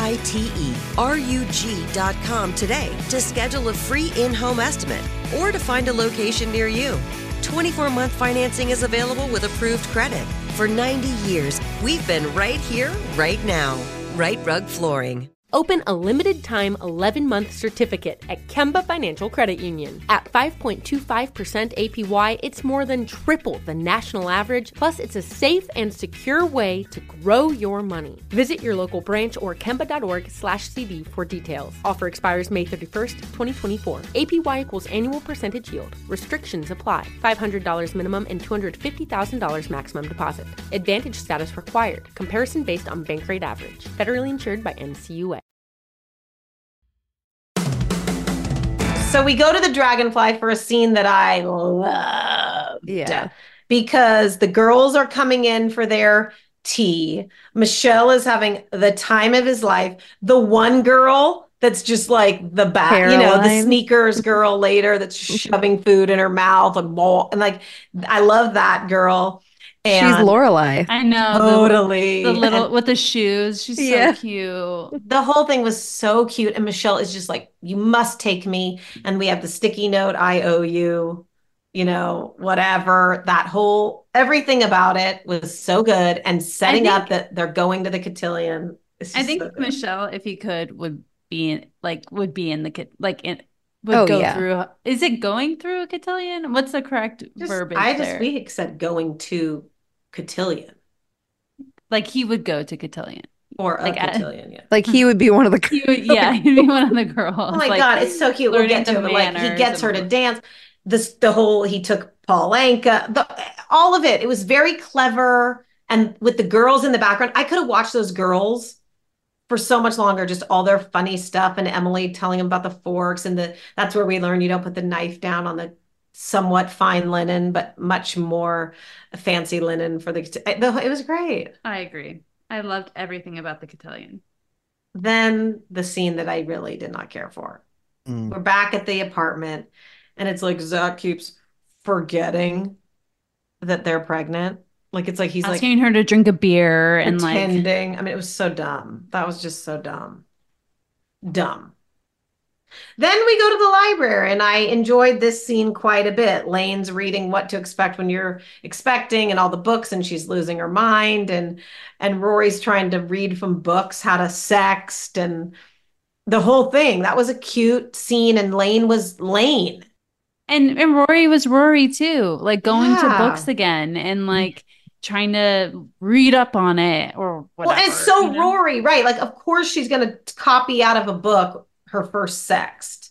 RITERUG.com today to schedule a free in-home estimate or to find a location near you. 24-month financing is available with approved credit. For 90 years, we've been right here, right now. Right Rug Flooring. Open a limited time 11-month certificate at Kemba Financial Credit Union. At 5.25% APY, it's more than triple the national average, plus it's a safe and secure way to grow your money. Visit your local branch or kemba.org/CD for details. Offer expires May 31st, 2024. APY equals annual percentage yield. Restrictions apply. $500 minimum and $250,000 maximum deposit. Advantage status required. Comparison based on bank rate average. Federally insured by NCUA. So we go to the Dragonfly for a scene that I loved. Yeah. Because the girls are coming in for their tea. Michelle is having the time of his life. The one girl that's just like the back, the sneakers girl later that's shoving food in her mouth and like, I love that girl. And she's Lorelai. I know. Totally. The little with the shoes. She's so cute. The whole thing was so cute. And Michelle is just like, you must take me. And we have the sticky note, I owe you, whatever. Everything about it was so good. And setting up that they're going to the cotillion. I think so Michelle, if he could, would be in the through. Is it going through a cotillion? What's the correct verbiage there? We said going to cotillion. Like he would go to cotillion. Or a cotillion, yeah. Like he would be one of the he'd be one of the girls. Oh my God, it's so cute. We'll get to it. Like he gets her to dance. He took Paul Anka, all of it. It was very clever. And with the girls in the background, I could have watched those girls for so much longer, just all their funny stuff, and Emily telling them about the forks, and that's where we learn you don't put the knife down on the somewhat fine linen, but much more fancy linen for it was great. I agree. I loved everything about the cotillion. Then the scene that I really did not care for. We're back at the apartment, and it's like Zach keeps forgetting that they're pregnant. Like it's like he's asking her to drink a beer and pretending. I mean, it was so dumb. That was just so dumb. Dumb. Then we go to the library, and I enjoyed this scene quite a bit. Lane's reading What to Expect When You're Expecting and all the books, and she's losing her mind. And Rory's trying to read from books how to sext and the whole thing. That was a cute scene, and Lane was Lane. And Rory was Rory too, like going to books again and like trying to read up on it or whatever. Well, and so Rory, right? Like, of course she's going to copy out of a book her first sext.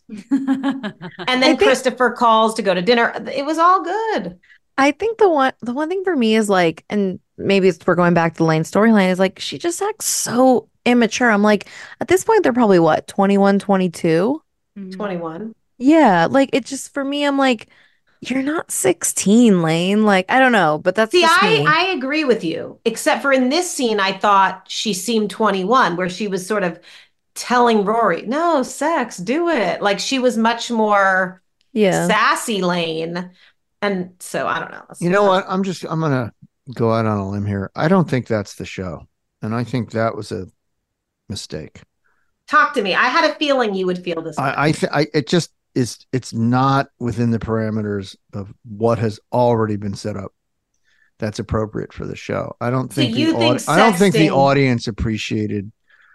And then Christopher calls to go to dinner. It was all good. I think the one thing for me is like, and maybe we're going back to Lane's storyline, is like she just acts so immature. I'm like, at this point, they're probably what, 21, 22? 21. Yeah. Like it just, for me, I'm like, you're not 16, Lane. Like, I don't know, but that's just me. I agree with you, except for in this scene, I thought she seemed 21, where she was sort of telling Rory, no, sex, do it. Like she was much more sassy Lane. And so I don't know. You know what? I'm going to go out on a limb here. I don't think that's the show. And I think that was a mistake. Talk to me. I had a feeling you would feel this way. It just is. It's not within the parameters of what has already been set up. That's appropriate for the show. I don't think. I don't think the audience appreciated.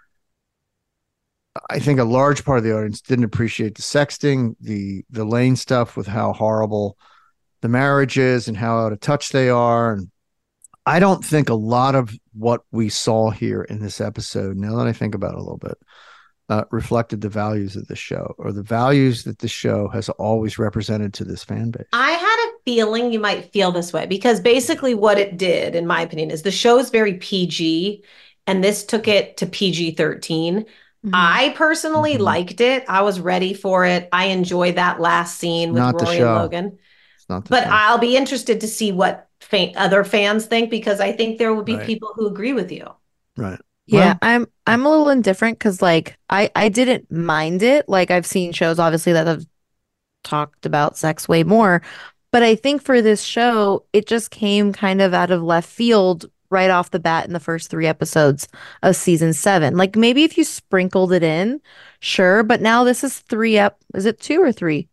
I think a large part of the audience didn't appreciate the sexting, the Lane stuff with how horrible the marriage is and how out of touch they are. And I don't think a lot of what we saw here in this episode, now that I think about it a little bit, reflected the values of the show or the values that the show has always represented to this fan base. I had a feeling you might feel this way because basically what it did, in my opinion, is the show is very PG and this took it to PG-13. I personally liked it. I was ready for it. I enjoyed that last scene with Rory and Logan. But I'll be interested to see what other fans think because I think there will be people who agree with you. Right. Yeah, I'm a little indifferent because like I didn't mind it. Like I've seen shows obviously that have talked about sex way more. But I think for this show, it just came kind of out of left field right off the bat in the first 3 episodes of season 7. Like maybe if you sprinkled it in, sure. But now this is 3 is it 2 or 3?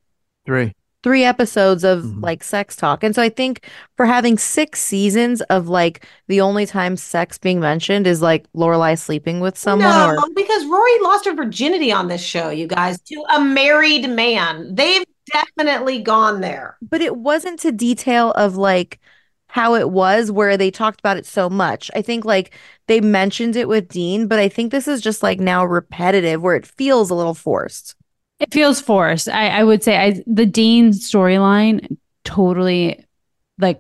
3 episodes of like sex talk. And so I think for having 6 seasons of like the only time sex being mentioned is like Lorelai sleeping with someone. No, because Rory lost her virginity on this show, you guys, to a married man. They've definitely gone there. But it wasn't to detail of like how it was where they talked about it so much. I think like they mentioned it with Dean, but I think this is just like now repetitive where it feels a little forced. It feels forced. I would say the Dean storyline totally like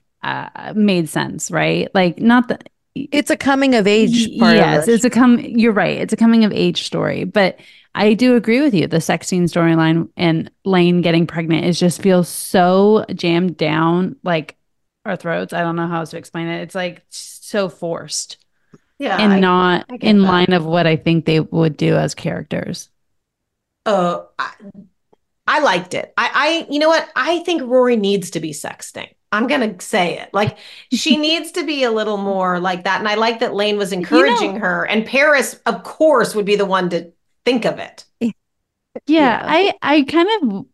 made sense, right? Like not that it's a coming of age part. Yes, you're right. It's a coming of age story, but I do agree with you. The sex scene storyline and Lane getting pregnant just feels so jammed down like our throats. I don't know how else to explain it. It's like so forced. Yeah. And not in line of what I think they would do as characters. Oh, I liked it. You know what? I think Rory needs to be sexting. I'm going to say it. Like she needs to be a little more like that. And I like that Lane was encouraging her and Paris, of course, would be the one to think of it. Yeah. I kind of,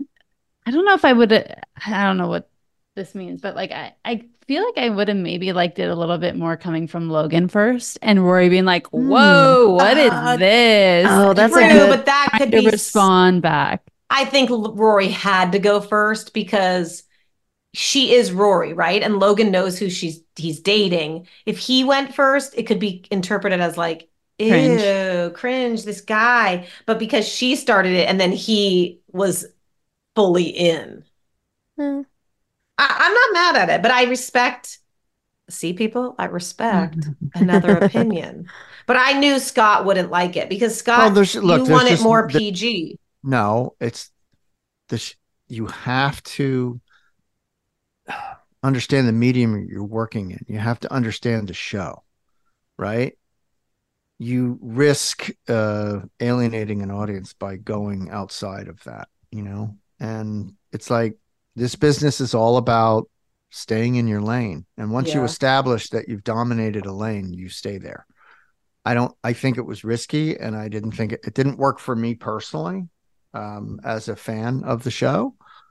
I don't know if I would, I don't know what this means, but like, I feel like I would have maybe liked it a little bit more coming from Logan first and Rory being like, whoa, what is this? Oh, that's true, but that could be respond back. I think Rory had to go first because she is Rory, right? And Logan knows who he's dating. If he went first, it could be interpreted as like, ew, cringe, this guy. But because she started it and then he was fully in. I'm not mad at it, but I respect another opinion. But I knew Scott wouldn't like it because Scott, you want it more PG. No, it's this. You have to understand the medium you're working in. You have to understand the show, right? You risk alienating an audience by going outside of that, and it's like this business is all about staying in your lane. And once you establish that you've dominated a lane, you stay there. I think it was risky and I didn't think it didn't work for me personally as a fan of the show.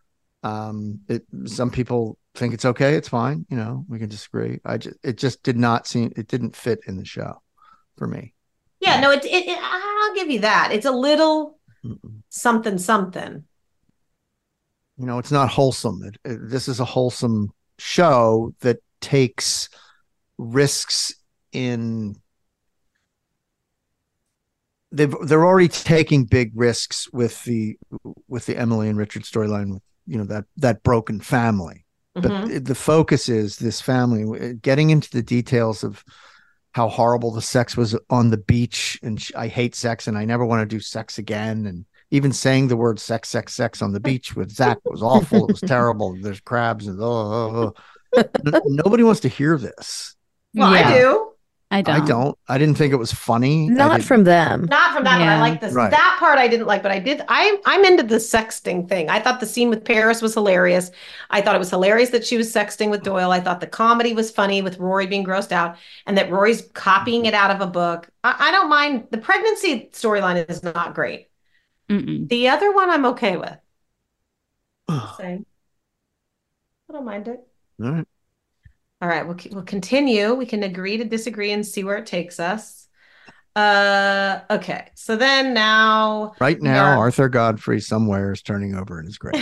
Some people think it's okay. It's fine. We can disagree. It just didn't fit in the show for me. Yeah, no, I'll give you that. It's a little something. It's not wholesome. This is a wholesome show that takes risks in. They're already taking big risks with the Emily and Richard storyline. That broken family, but the focus is this family getting into the details of how horrible the sex was on the beach, and I hate sex, and I never want to do sex again, and even saying the word sex on the beach with Zach was awful. It was terrible. There's crabs and nobody wants to hear this. Well, I do. I don't. I didn't think it was funny. Not from them. Not from that, but I like this. Right. That part I didn't like, but I'm into the sexting thing. I thought the scene with Paris was hilarious. I thought it was hilarious that she was sexting with Doyle. I thought the comedy was funny with Rory being grossed out and that Rory's copying it out of a book. I don't mind. The pregnancy storyline is not great. The other one I'm okay with. Same. I don't mind it. All right. All right, we'll continue. We can agree to disagree and see where it takes us. Okay, so then now... Right now, Arthur Godfrey somewhere is turning over in his grave.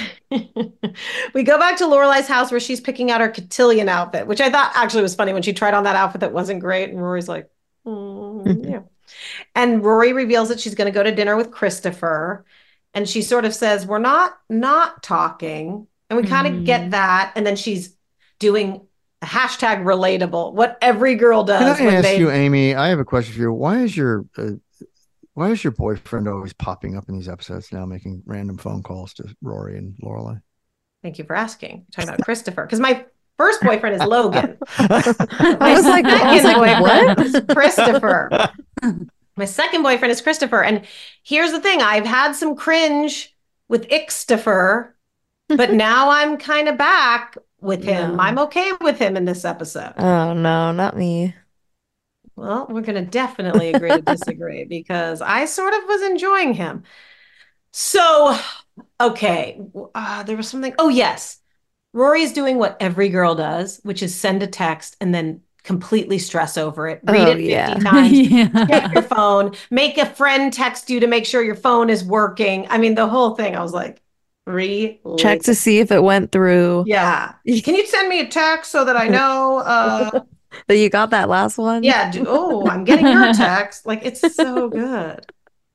We go back to Lorelai's house where she's picking out her cotillion outfit, which I thought actually was funny when she tried on that outfit that wasn't great. And Rory's like, yeah. And Rory reveals that she's going to go to dinner with Christopher. And she sort of says, we're not talking. And we kind of get that. And then she's doing... hashtag relatable, what every girl does. Can I ask you, Amy? I have a question for you. Why is your boyfriend always popping up in these episodes now, making random phone calls to Rory and Lorelai? Thank you for asking. We're talking about Christopher, because my first boyfriend is Logan. I was like, what? Is Christopher. My second boyfriend is Christopher, and here's the thing: I've had some cringe with Ixtopher, but now I'm kind of back with him. I'm okay with him in this episode. Oh no, not me. Well, we're going to definitely agree to disagree because I sort of was enjoying him. So, okay, there was something. Oh, yes. Rory's doing what every girl does, which is send a text and then completely stress over it. Read it 50 times. Check your phone. Make a friend text you to make sure your phone is working. I mean, the whole thing, I was like, check to see if it went through. Yeah. Can you send me a text so that I know that you got that last one? Yeah. I'm getting your text. Like, it's so good.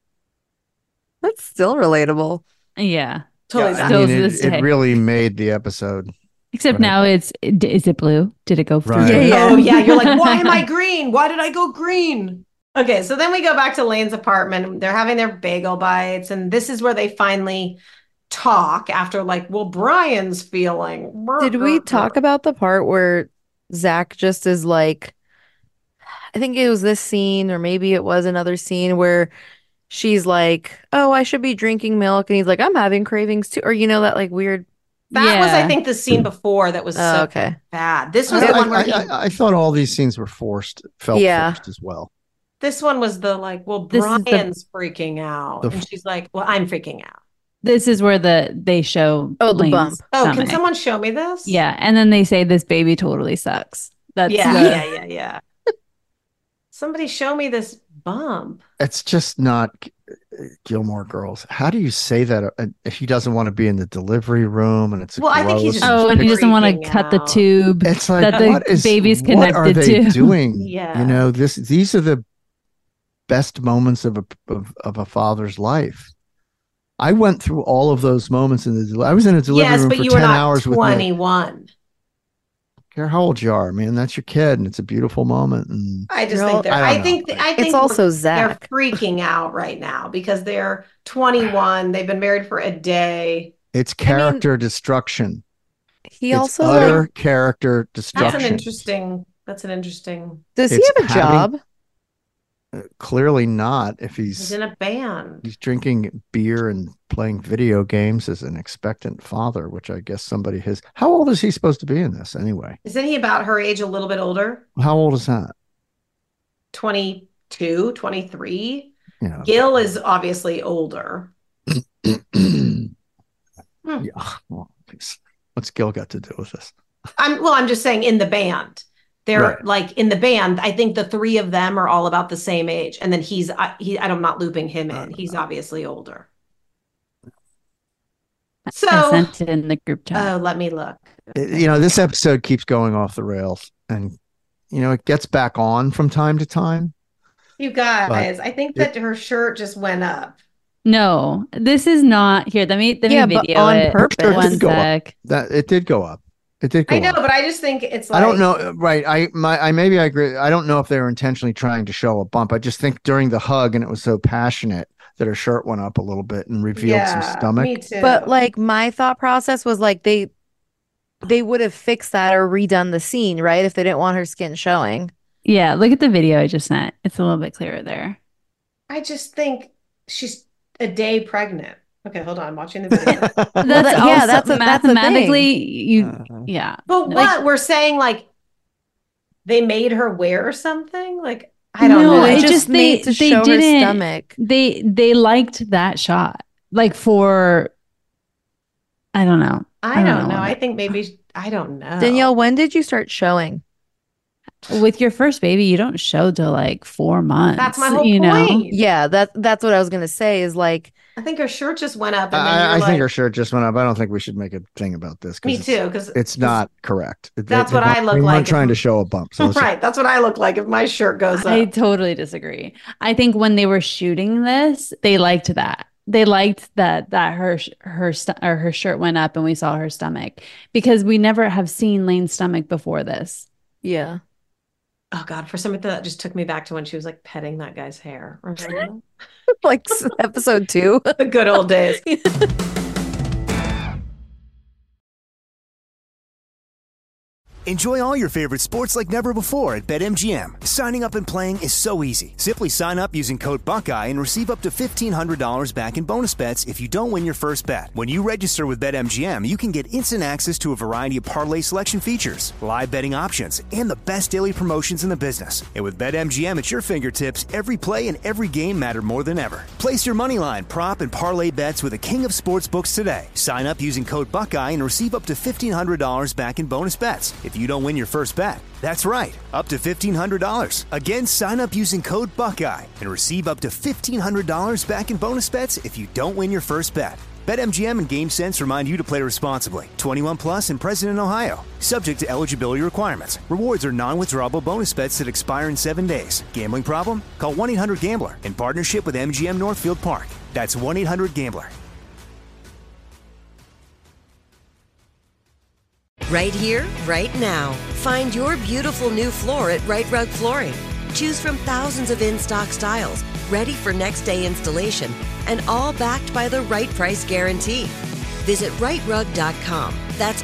That's still relatable. Yeah. Totally. I mean, it really made the episode. Except now is it blue? Did it go through? Right. Oh, yeah. You're like, why am I green? Why did I go green? Okay. So then we go back to Lane's apartment. They're having their bagel bites. And this is where they finally talk after Brian's feeling. Did we talk about the part where Zach just is like, I think it was this scene or maybe it was another scene where she's like, oh, I should be drinking milk. And he's like, I'm having cravings too. Or that weird. That was, I think, the scene before that was so bad. This was the one where I thought all these scenes were felt forced as well. This one was Brian's freaking out. And she's like, well, I'm freaking out. This is where they show the bump. Can someone show me this? Yeah, and then they say this baby totally sucks. That's yeah. Somebody show me this bump. It's just not Gilmore Girls. How do you say that if he doesn't want to be in the delivery room and it's I think he's just and he doesn't want to cut the tube. It's like that the baby's connected to. What are they doing? Yeah, these are the best moments of a father's life. I went through all of those moments I was in a delivery room for 10 hours with 21. Care how old you are, man. That's your kid, and it's a beautiful moment. And I just think I think it's also Zach. They're freaking out right now because they're 21. They've been married for a day. It's character destruction. It's also utter character destruction. That's an interesting. Does he have a job? Clearly not. If he's in a band, he's drinking beer and playing video games as an expectant father, which I guess somebody has. How old is he supposed to be in this anyway? Isn't he about her age, a little bit older? How old is that? 22, 23. Yeah. Gil is obviously older. Yeah. Well, what's Gil got to do with this? I'm just saying in the band. They're in the band. I think the three of them are all about the same age, and then I'm not looping him in. He's obviously older. So I sent it in the group chat. Oh, let me look. This episode keeps going off the rails, and it gets back on from time to time. You guys, I think that her shirt just went up. No, this is not here. Let me video on it. Purpose. One sec. It did go up. It did go I know, up. but I just think it's like... I don't know. Right. I maybe I agree. I don't know if they were intentionally trying to show a bump. I just think during the hug, and it was so passionate that her shirt went up a little bit and revealed some stomach. Me too. But my thought process was they would have fixed that or redone the scene, right? If they didn't want her skin showing. Yeah, look at the video I just sent. It's a little bit clearer there. I just think she's a day pregnant. Okay, hold on. I'm watching the video. That's mathematically yeah. But what we're saying, like they made her wear something? Like I don't know. It just made to show her stomach. They liked that shot. Like for I don't know. I don't know. I think maybe I don't know. Danielle, when did you start showing? With your first baby, you don't show till like 4 months. That's my whole point. know? Yeah, that's what I was gonna say. Is like I think her shirt just went up. And I think her shirt just went up. I don't think we should make a thing about this. Me too, because it's not correct. That's what I look like. I'm trying to show a bump. So right. That's what I look like if my shirt goes up. I totally disagree. I think when they were shooting this, they liked that. They liked that her shirt went up and we saw her stomach because we never have seen Lane's stomach before this. Yeah. Oh God, for some reason that just took me back to when she was like petting that guy's hair. Like episode 2. The good old days. Enjoy all your favorite sports like never before at BetMGM. Signing up and playing is so easy. Simply sign up using code Buckeye and receive up to $1,500 back in bonus bets if you don't win your first bet. When you register with BetMGM, you can get instant access to a variety of parlay selection features, live betting options, and the best daily promotions in the business. And with BetMGM at your fingertips, every play and every game matter more than ever. Place your moneyline, prop, and parlay bets with the king of sportsbooks today. Sign up using code Buckeye and receive up to $1,500 back in bonus bets if you don't win your first bet. That's right, up to $1,500. Again, sign up using code Buckeye and receive up to $1,500 back in bonus bets if you don't win your first bet. BetMGM and GameSense remind you to play responsibly. 21 plus and present in Ohio. Subject to eligibility requirements. Rewards are non-withdrawable bonus bets that expire in 7 days. Gambling problem? Call 1-800-GAMBLER in partnership with MGM Northfield Park. That's 1-800-GAMBLER. Right here, right now. Find your beautiful new floor at Right Rug Flooring. Choose from thousands of in-stock styles, ready for next day installation, and all backed by the right price guarantee. Visit rightrug.com. That's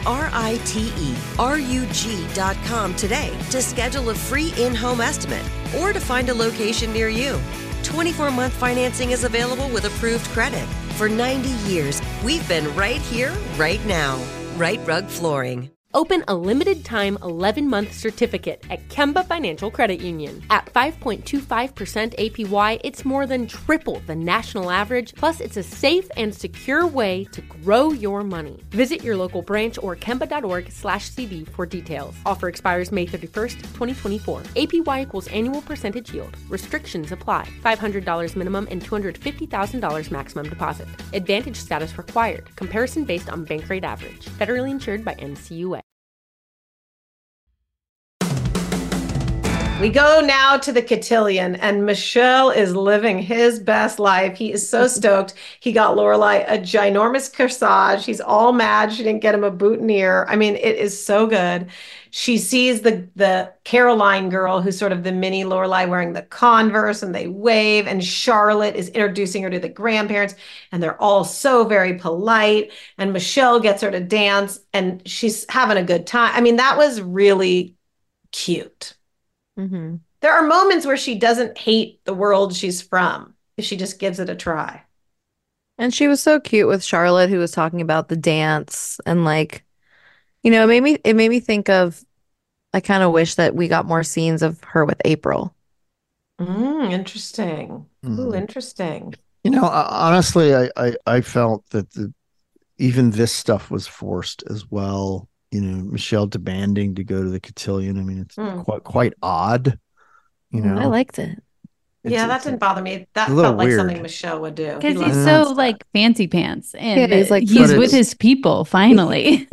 RITERUG.com today to schedule a free in-home estimate or to find a location near you. 24-month financing is available with approved credit. For 90 years, we've been right here, right now. Right Rug Flooring. Open a limited time 11-month certificate at Kemba Financial Credit Union. At 5.25% APY, it's more than triple the national average, plus it's a safe and secure way to grow your money. Visit your local branch or kemba.org/CD for details. Offer expires May 31st, 2024. APY equals annual percentage yield. Restrictions apply. $500 minimum and $250,000 maximum deposit. Advantage status required. Comparison based on bank rate average. Federally insured by NCUA. We go now to the cotillion, and Michelle is living his best life. He is so stoked. He got Lorelai a ginormous corsage. He's all mad she didn't get him a boutonniere. I mean, it is so good. She sees the Caroline girl, who's sort of the mini Lorelai, wearing the Converse, and they wave, and Charlotte is introducing her to the grandparents, and they're all so very polite, and Michelle gets her to dance, and she's having a good time. I mean, that was really cute. Mm-hmm. There are moments where she doesn't hate the world she's from if she just gives it a try. And she was so cute with Charlotte, who was talking about the dance, and like, you know, it made me think of, I kind of wish that we got more scenes of her with April. Interesting. Ooh, interesting. You know, honestly, I felt that even this stuff was forced as well. You know, Michelle demanding to go to the cotillion. I mean, it's quite odd. You know, I liked it. Yeah, that didn't bother me. That felt like something Michelle would do. Because he's so like fancy pants, and he's like he's with his people finally.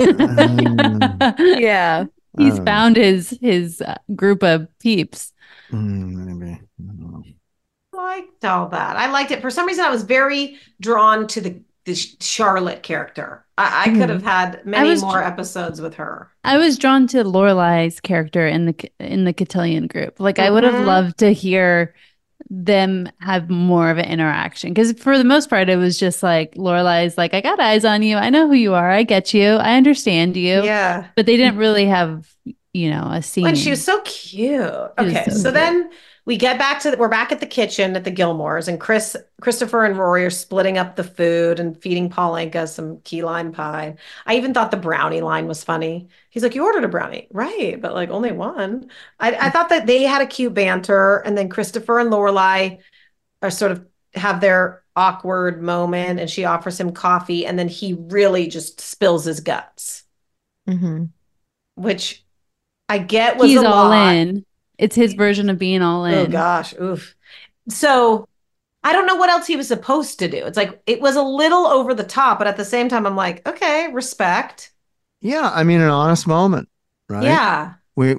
Yeah, he's found his group of peeps. Maybe. I liked all that. I liked it. For some reason, I was very drawn to the Charlotte character. I could have had many more episodes with her. I was drawn to Lorelai's character in the cotillion group. Like I would have loved to hear them have more of an interaction, because for the most part it was just like Lorelai's like, I got eyes on you, I know who you are, I get you, I understand you. Yeah, but they didn't really have a scene. And she was so cute. Okay, so then we get back we're back at the kitchen at the Gilmores, and Christopher and Rory are splitting up the food and feeding Paul Anka some key lime pie. I even thought the brownie line was funny. He's like, "You ordered a brownie, right? But like only one." I thought that they had a cute banter, and then Christopher and Lorelai are sort of have their awkward moment, and she offers him coffee, and then he really just spills his guts, which I get was he's a all lot. in. It's his version of being all in. Oh gosh, oof. So I don't know what else he was supposed to do. It's like it was a little over the top, but at the same time, I'm like, okay, respect. Yeah, I mean, an honest moment, right? Yeah. We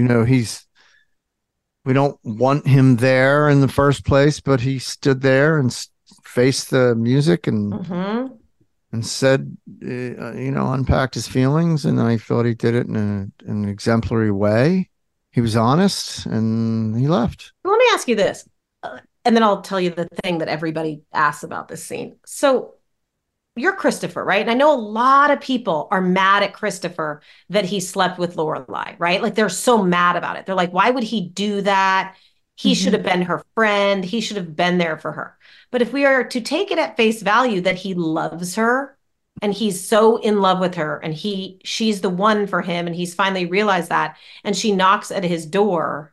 don't want him there in the first place, but he stood there and faced the music and said, unpacked his feelings, and I thought he did it in an exemplary way. He was honest, and he left. Let me ask you this, and then I'll tell you the thing that everybody asks about this scene. So you're Christopher, right? And I know a lot of people are mad at Christopher that he slept with Lorelai, right? Like they're so mad about it. They're like, why would he do that? He should have been her friend. He should have been there for her. But if we are to take it at face value that he loves her and he's so in love with her and she's the one for him and he's finally realized that, and she knocks at his door,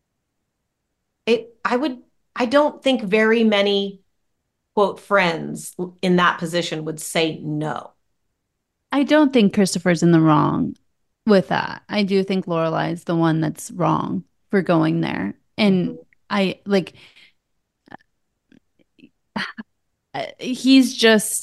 I don't think very many quote friends in that position would say no. I don't think Christopher's in the wrong with that. I do think Lorelai's the one that's wrong for going there. And he's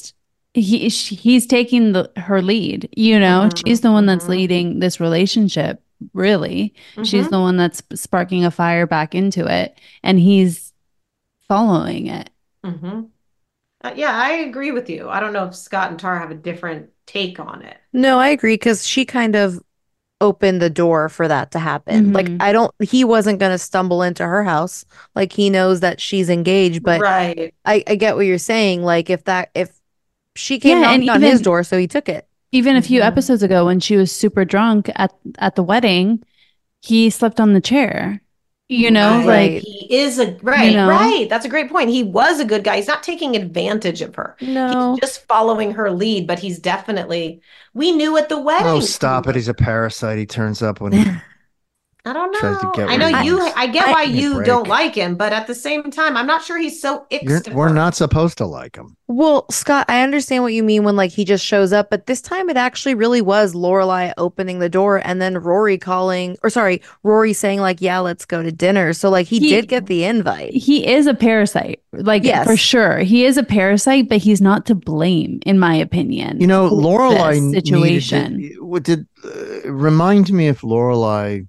taking her lead, she's the one that's leading this relationship, really. She's the one that's sparking a fire back into it, and he's following it. Yeah, I agree with you. I don't know if Scott and Tara have a different take on it. No, I agree, because she kind of opened the door for that to happen. Like, he wasn't going to stumble into her house. Like, he knows that she's engaged, but right. I get what you're saying. Like, if she came knocking on his door, so he took it. Even a few episodes ago when she was super drunk at the wedding, he slept on the chair. Right. He is right. That's a great point. He was a good guy. He's not taking advantage of her. No. He's just following her lead, but he's definitely, we knew at the wedding. Oh, stop it. He's a parasite. He turns up when he I don't know. tries to get I know I get why you break. don't like him, but at the same time, I'm not sure he's so We're not supposed to like him. Well, Scott, I understand what you mean when he just shows up, but this time it actually really was Lorelai opening the door and then Rory saying yeah, let's go to dinner. So he did get the invite. He is a parasite, yes. For sure. He is a parasite, but he's not to blame, in my opinion. Lorelai situation remind me if Lorelai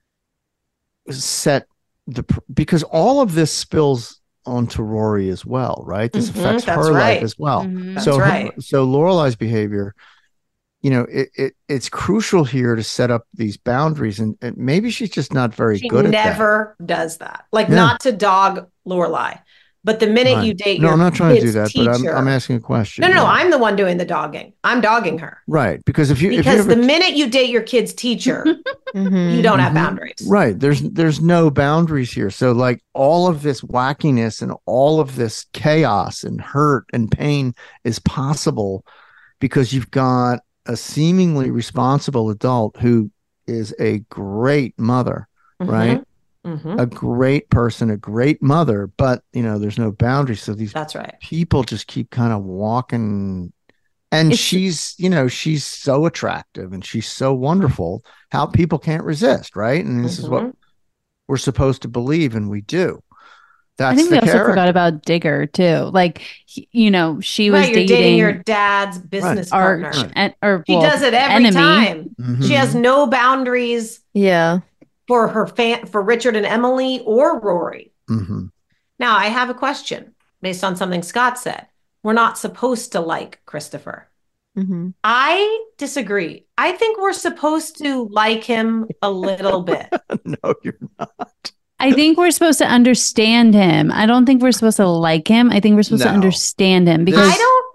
set because all of this spills onto Rory as well, right? This affects her life as well. So Lorelai's behavior, it's crucial here to set up these boundaries, and maybe she's just not very good at that. She never does that. Not to dog Lorelai. But the minute you date your I'm not trying to do that, teacher, but I'm asking a question. No, I'm the one doing the dogging. I'm dogging her. Right. Because the minute you date your kid's teacher, you don't have boundaries. Right. There's no boundaries here. So all of this wackiness and all of this chaos and hurt and pain is possible because you've got a seemingly responsible adult who is a great mother, right? A great person, a great mother, but there's no boundaries. So these people just keep kind of walking, and she's so attractive and she's so wonderful. How people can't resist, right? And this is what we're supposed to believe, and we do. That's I think the we also character. forgot about Digger too. She was dating your dad's business partner. She does it every time. She has no boundaries. Yeah. For Richard and Emily or Rory. Now, I have a question based on something Scott said. We're not supposed to like Christopher. I disagree. I think we're supposed to like him a little bit. No, you're not. I think we're supposed to understand him. I don't think we're supposed to like him. I think we're supposed to understand him because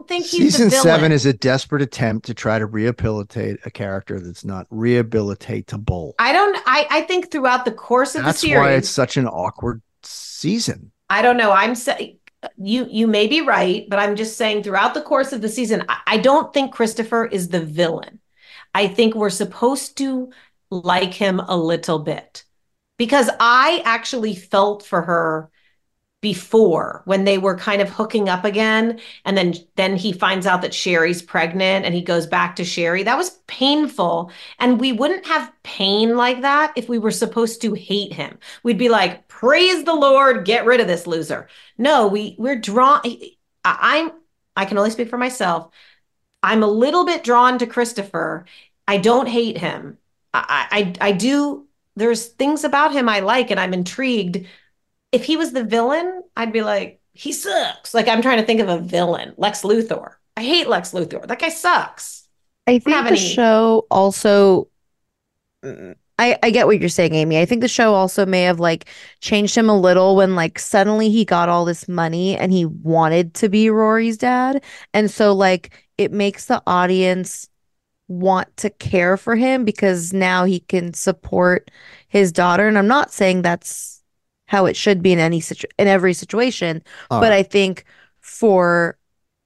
think he's Season the villain. 7 is a desperate attempt to try to rehabilitate a character that's not rehabilitatable. I think throughout the course of That's the series, why it's such an awkward season. I don't know. I'm saying you may be right, but I'm just saying throughout the course of the season, I don't think Christopher is the villain. I think we're supposed to like him a little bit because I actually felt for her before when they were kind of hooking up again. And then he finds out that Sherry's pregnant and he goes back to Sherry. That was painful. And we wouldn't have pain like that if we were supposed to hate him. We'd be like, praise the Lord, get rid of this loser. No, we're drawn. I can only speak for myself. I'm a little bit drawn to Christopher. I don't hate him. I do. There's things about him I like and I'm intrigued. If he was the villain, I'd be like, he sucks. Like I'm trying to think of a villain, Lex Luthor. I hate Lex Luthor. That guy sucks. I think the show also, I get what you're saying, Amy. I think the show also may have like changed him a little when like suddenly he got all this money and he wanted to be Rory's dad. And so like it makes the audience want to care for him because now he can support his daughter. And I'm not saying that's how it should be in every situation. But I think for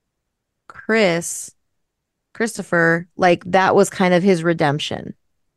Christopher, like that was kind of his redemption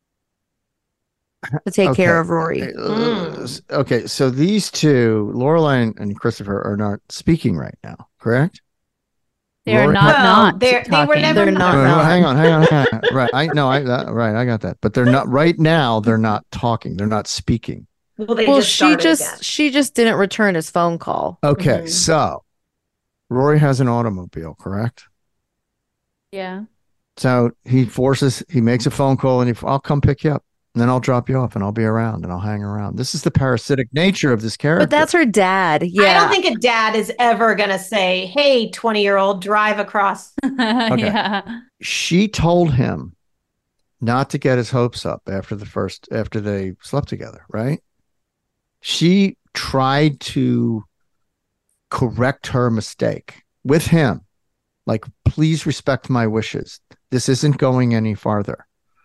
to take care of Rory. Okay, so these two, Lorelai and Christopher, are not speaking right now, correct? They are not. They were never. They're not. Hang on. Right, I got that. But they're not right now. They're not talking. They're not speaking. Well, she just didn't return his phone call. Okay, so Rory has an automobile, correct? Yeah. So he makes a phone call and I'll come pick you up and then I'll drop you off and I'll be around and I'll hang around. This is the parasitic nature of this character. But that's her dad. Yeah. I don't think a dad is ever going to say, hey, 20-year-old, drive across. Okay. Yeah. She told him not to get his hopes up after they slept together, right? She tried to correct her mistake with him. Like, please respect my wishes. This isn't going any farther,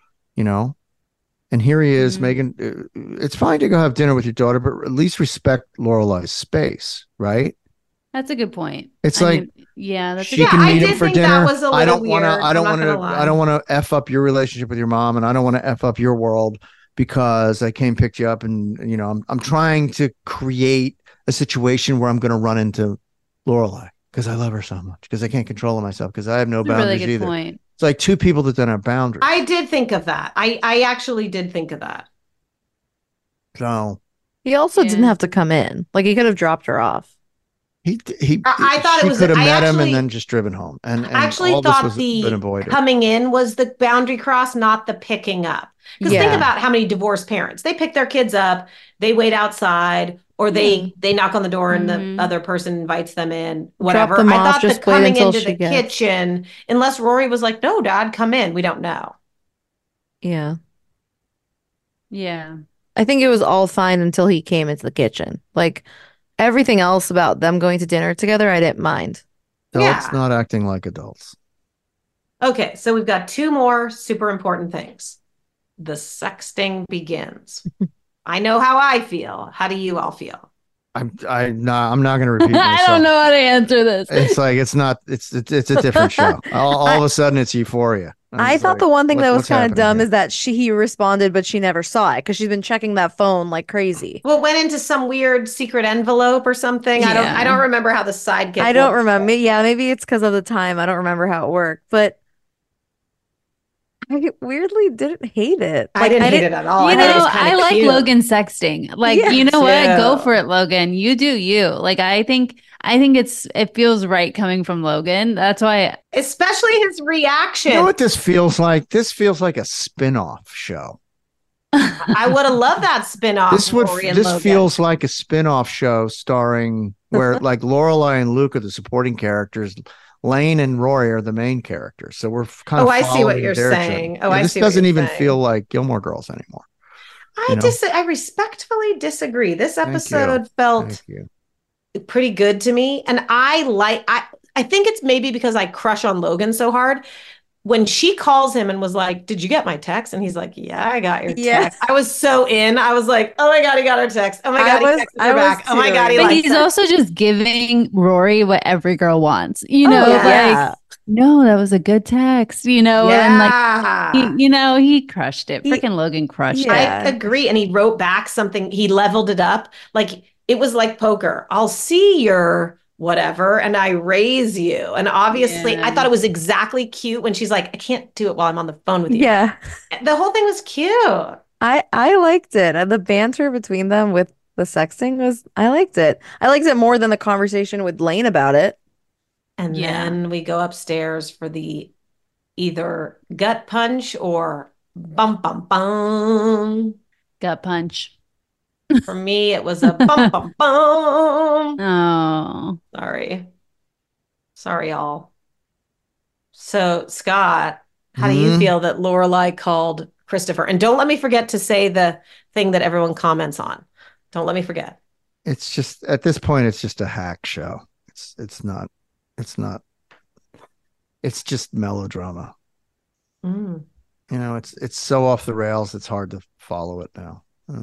And here he is, Megan. It's fine to go have dinner with your daughter, but at least respect Lorelai's space, right? That's a good point. It's that's she can meet him for dinner. That was a I don't want to f up your relationship with your mom, and I don't want to f up your world because I came picked you up, and I'm trying to create a situation where I'm going to run into Lorelai because I love her so much because I can't control myself because I have no boundaries really good either. Point. It's like two people that don't have boundaries. I did think of that. I actually did think of that. So he also didn't have to come in. Like he could have dropped her off. I thought she it was. could have I met actually, him and then just driven home. And I actually all thought this was been avoided. Coming in was the boundary cross, not the picking up. Because think about how many divorced parents. They pick their kids up, they wait outside, or they knock on the door and the other person invites them in. Whatever. Them I off, thought just that coming wait until into she the gets- kitchen, unless Rory was like, "No, Dad, come in." We don't know. Yeah. Yeah. I think it was all fine until he came into the kitchen. Like everything else about them going to dinner together, I didn't mind. Adults not acting like adults. Okay, so we've got two more super important things. The sexting begins. I know how I feel. How do you all feel? I'm not going to repeat myself. I don't know how to answer this. It's like it's a different show. All of a sudden, it's Euphoria. I thought the one thing that was kind of dumb is that he responded, but she never saw it because she's been checking that phone like crazy. Well, it went into some weird secret envelope or something. Yeah. I don't remember how the sidekick. I don't remember. Yeah, maybe it's because of the time. I don't remember how it worked, but I weirdly didn't hate it. I didn't hate it at all. I like cute. Logan sexting. Like, Yeah, you know what? too. Go for it, Logan. You do you. Like, I think it feels right coming from Logan. That's why, especially his reaction. You know what this feels like? This feels like a spin-off show. I would have loved that spin-off. This feels like a spin-off show starring where like Lorelai and Luke are the supporting characters. Lane and Rory are the main characters. So we're kind of I see what following you're their saying. journey. Oh, I This see what doesn't you're even saying. feel like Gilmore Girls anymore. I respectfully disagree. This episode felt pretty good to me, and I I think it's maybe because I crush on Logan so hard. When she calls him and was like, "Did you get my text?" And he's like, "Yeah, I got your text." I was so in. I was like, "Oh my God, he got our text. Oh my God, he texted her back. Oh my God, he But likes he's her." also just giving Rory what every girl wants. You know, like, no, that was a good text, you know, and like, he crushed it. Freaking Logan crushed it. I agree. And he wrote back something. He leveled it up. Like, it was like poker. I'll see your whatever and I raise you. And obviously, I thought it was exactly cute when she's like, "I can't do it while I'm on the phone with you." Yeah. The whole thing was cute. I liked it. And the banter between them with the sexting I liked it. I liked it more than the conversation with Lane about it. And then we go upstairs for the either gut punch or bum, bum, bum. Gut punch. For me, it was a bum, bum, bum. Oh. Sorry, y'all. So, Scott, how do you feel that Lorelai called Christopher? And don't let me forget to say the thing that everyone comments on. Don't let me forget. It's just, at this point, it's just a hack show. It's not, it's just melodrama. You know, it's so off the rails, it's hard to follow it now.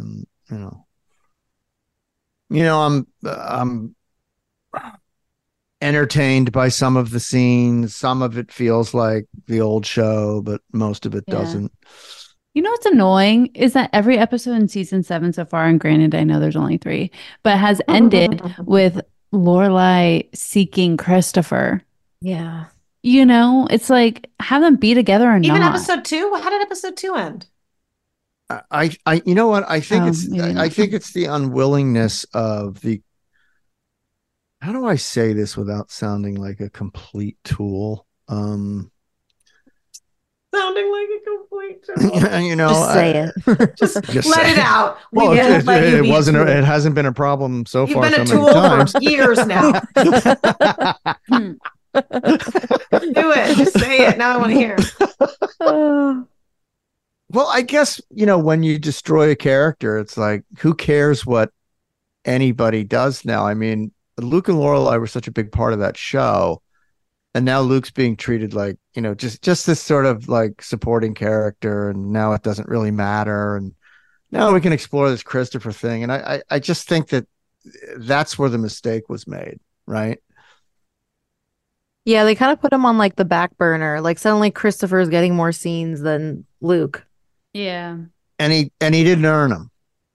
I'm entertained by some of the scenes. Some of it feels like the old show, but most of it doesn't. You know what's annoying is that every episode in season 7 so far, and granted, I know there's only 3, but has ended with Lorelai seeking Christopher. Yeah. You know, it's like, have them be together or Even not. episode 2? How did episode 2 end? You know what? I think it's the unwillingness of the, how do I say this without sounding like a complete tool? Sounding like a complete tool. You know, just say it. just let it out. It hasn't been a problem so far. You've been a so many tool times. for years now. Do it. Just say it. Now I want to hear. Well, I guess, you know, when you destroy a character, it's like, who cares what anybody does now? I mean, Luke and Lorelai were such a big part of that show. And now Luke's being treated like, you know, just this sort of like supporting character. And now it doesn't really matter. And now we can explore this Christopher thing. And I just think that that's where the mistake was made, right? Yeah, they kind of put him on like the back burner. Like suddenly Christopher is getting more scenes than Luke. Yeah. And he didn't earn them.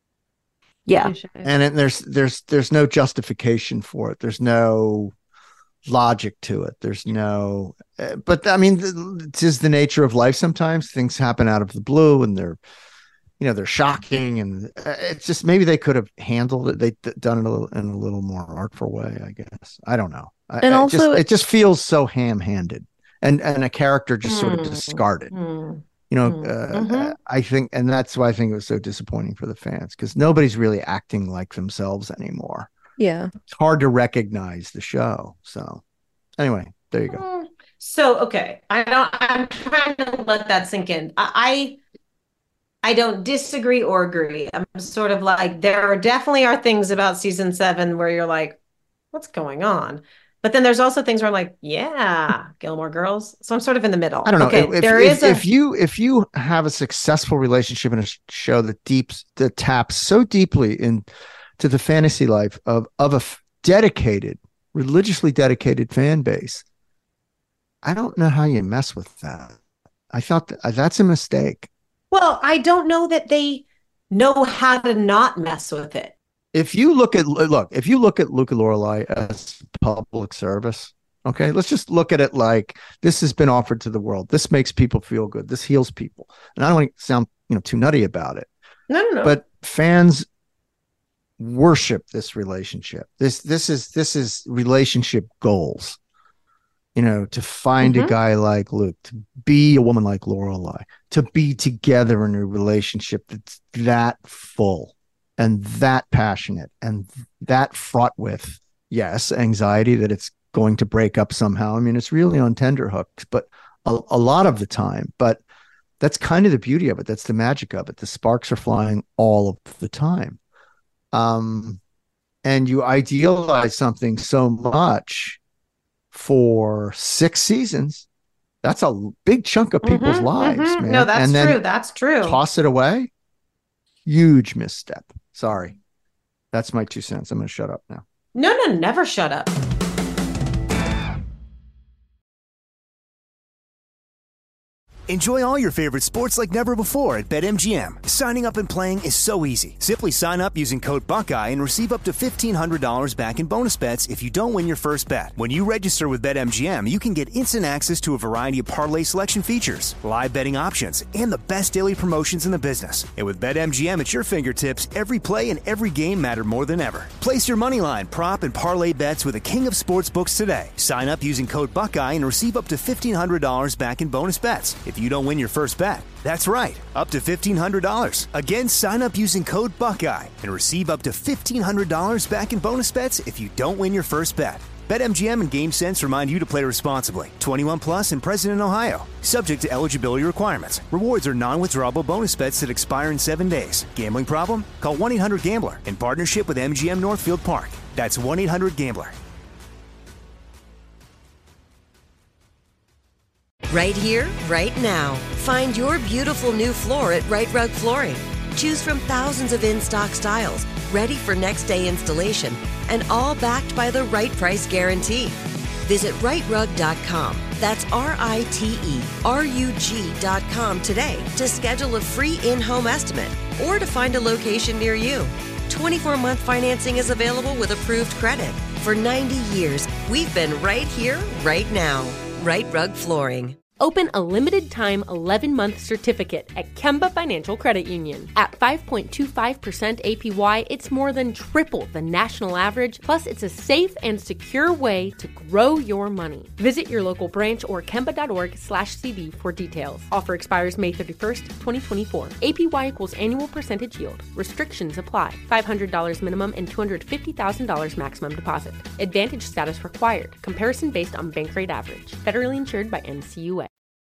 Yeah. And there's no justification for it. There's no logic to it. There's no, but I mean, it is the nature of life. Sometimes things happen out of the blue and they're shocking. And it's just, maybe they could have handled it. They've done it in a little more artful way, I guess. I don't know. And also it just feels so ham-handed and a character just sort of discarded. You know, I think, and that's why I think it was so disappointing for the fans, because nobody's really acting like themselves anymore. Yeah. It's hard to recognize the show. So anyway, there you go. So, okay. I'm trying to let that sink in. I don't disagree or agree. I'm sort of like, there definitely are things about season 7 where you're like, what's going on? But then there's also things where I'm like, yeah, Gilmore Girls. So I'm sort of in the middle. I don't know. Okay, if you have a successful relationship in a show that taps so deeply into the fantasy life of a dedicated, religiously dedicated fan base, I don't know how you mess with that. I thought that's a mistake. Well, I don't know that they know how to not mess with it. If you look at Luke and Lorelai as public service, okay, let's just look at it like this has been offered to the world. This makes people feel good. This heals people. And I don't want to sound, too nutty about it. No. But fans worship this relationship. This is relationship goals. To find a guy like Luke, to be a woman like Lorelai, to be together in a relationship that's that full and that passionate and that fraught with, yes, anxiety that it's going to break up somehow. I mean, it's really on tenterhooks, but a lot of the time. But that's kind of the beauty of it. That's the magic of it. The sparks are flying all of the time. And you idealize something so much for 6 seasons. That's a big chunk of people's lives, man. No, that's and then true. That's true. Toss it away. Huge misstep. Sorry. That's my 2 cents. I'm going to shut up now. No, never shut up. Enjoy all your favorite sports like never before at BetMGM. Signing up and playing is so easy. Simply sign up using code Buckeye and receive up to $1,500 back in bonus bets if you don't win your first bet. When you register with BetMGM, you can get instant access to a variety of parlay selection features, live betting options, and the best daily promotions in the business. And with BetMGM at your fingertips, every play and every game matter more than ever. Place your moneyline, prop, and parlay bets with the king of sportsbooks today. Sign up using code Buckeye and receive up to $1,500 back in bonus bets if you don't win your first bet. That's right, up to $1,500. Again, sign up using code Buckeye and receive up to $1,500 back in bonus bets if you don't win your first bet. BetMGM and GameSense remind you to play responsibly. 21 plus and present in Ohio. Subject to eligibility requirements. Rewards are non-withdrawable bonus bets that expire in 7 days. Gambling problem? Call 1-800-GAMBLER in partnership with MGM Northfield Park. That's 1-800-GAMBLER. Right here, right now. Find your beautiful new floor at Right Rug Flooring. Choose from thousands of in-stock styles, ready for next day installation, and all backed by the right price guarantee. Visit rightrug.com. That's RITERUG.com today to schedule a free in-home estimate or to find a location near you. 24-month financing is available with approved credit. For 90 years, we've been right here, right now. Right Rug Flooring. Open a limited time 11-month certificate at Kemba Financial Credit Union. At 5.25% APY, it's more than triple the national average, plus it's a safe and secure way to grow your money. Visit your local branch or kemba.org/CD for details. Offer expires May 31st, 2024. APY equals annual percentage yield. Restrictions apply. $500 minimum and $250,000 maximum deposit. Advantage status required. Comparison based on bank rate average. Federally insured by NCUA.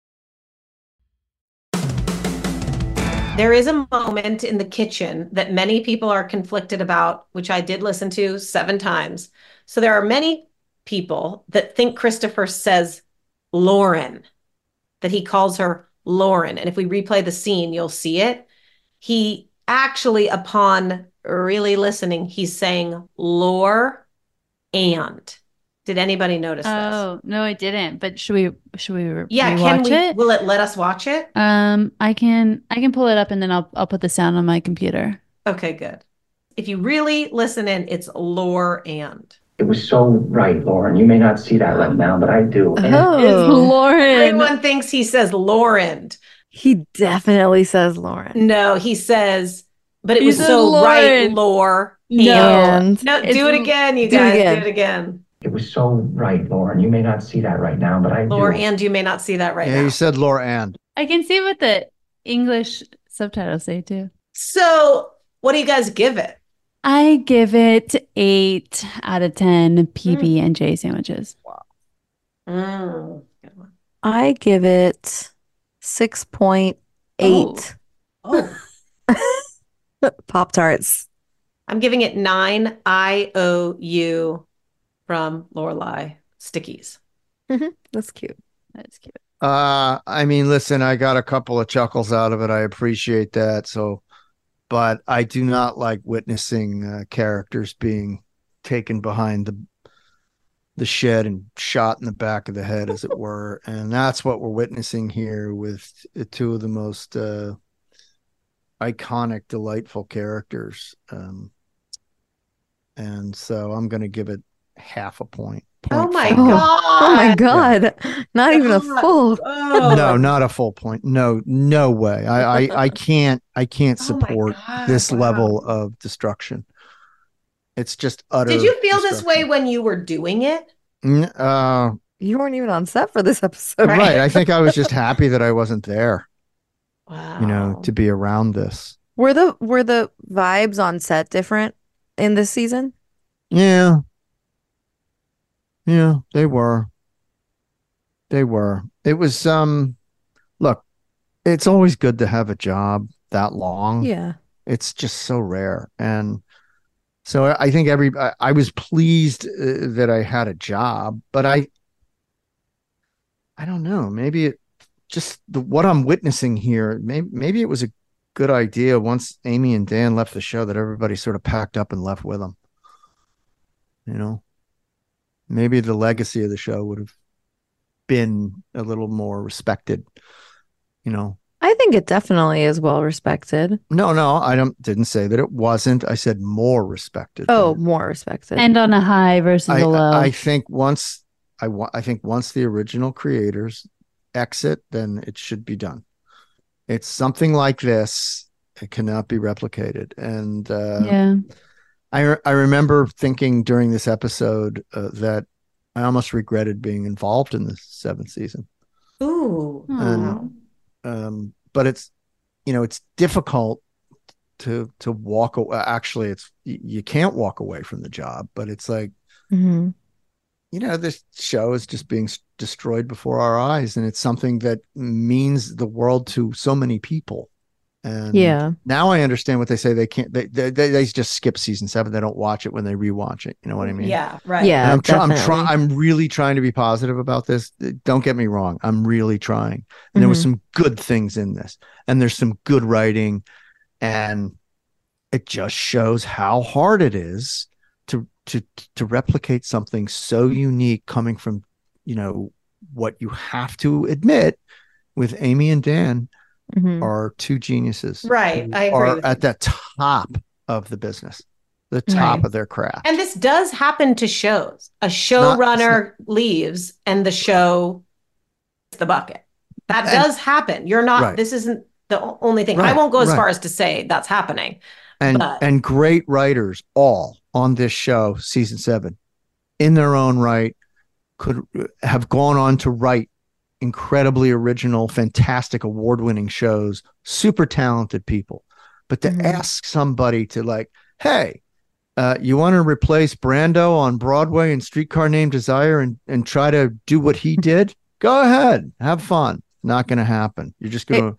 There is a moment in the kitchen that many people are conflicted about, which I did listen to 7 times. So there are many people that think Christopher says Lauren, that he calls her Lauren. And if we replay the scene, you'll see it. He actually, upon really listening, he's saying Lore and. Did anybody notice this? Oh, no, I didn't. But should we yeah, rewatch it? Will it let us watch it? I can pull it up and then I'll put the sound on my computer. Okay, good. If you really listen in, it's Lore and. It was so right, Lauren. You may not see that right now, but I do. Oh, It's Lauren. Everyone thinks he says Lauren. He definitely says Lauren. No, he says, but it He was says so right, Lauren. Lore. No. No, do it again, you Do it guys. again. Do it again. It was so right, Lauren. You may not see that right now, but I Lore do. and you may not see that right Yeah, now. you said Laura and. I can see what the English subtitles say too. So what do you guys give it? I give it 8 out of 10 PB and J sandwiches. Good one. I give it 6.8 Oh, Pop-Tarts. I'm giving it 9 IOU from Lorelai Stickies. That's cute. That's cute. I mean, listen, I got a couple of chuckles out of it. I appreciate that. So, but I do not like witnessing characters being taken behind the shed and shot in the back of the head, as it were. And that's what we're witnessing here with 2 of the most iconic, delightful characters. And so I'm going to give it half a point. Oh my 0.5. God. Oh my God. Not even a full. Oh. No, not a full point. No way. I can't support this level of destruction. It's just utter. Did you feel this way destruction. when you were doing it? You weren't even on set for this episode. Right. I think I was just happy that I wasn't there, Wow. to be around this. Were the vibes on set different in this season? Yeah. Yeah, they were. It was, look, it's always good to have a job that long. Yeah. It's just so rare. And so I think I was pleased that I had a job, but I I don't know. Maybe it just what I'm witnessing here. Maybe it was a good idea once Amy and Dan left the show that everybody sort of packed up and left with them. You know, maybe the legacy of the show would have been a little more respected. You know, I think it definitely is well respected. no, I didn't say that it wasn't. I said more respected. Oh, more respected. And on a high versus a low. I think once the original creators exit, then it should be done. It's something like this. It cannot be replicated. And yeah. I remember thinking during this episode that I almost regretted being involved in the 7th season. Ooh. And, but it's, it's difficult to walk away. Actually, you can't walk away from the job, but it's like, this show is just being destroyed before our eyes. And it's something that means the world to so many people. And now I understand what they say. They can't, they just skip season 7. They don't watch it when they rewatch it. You know what I mean? Yeah. Right. Yeah. I'm really trying to be positive about this. Don't get me wrong. I'm really trying. And there was some good things in this, and there's some good writing, and it just shows how hard it is to replicate something so unique coming from, what you have to admit with Amy and Dan are two geniuses. Right. I agree. Are at the top of the business, the top of their craft. And this does happen to shows. A showrunner leaves and the show hits the bucket. That does happen. You're not, this isn't the only thing. I won't go as far as to say that's happening. And great writers all on this show, season 7, in their own right, could have gone on to write incredibly original, fantastic, award-winning shows, super talented people. But to ask somebody to like, hey, you want to replace Brando on Broadway in Streetcar Named Desire and try to do what he did? Go ahead, have fun. Not going to happen. You're just going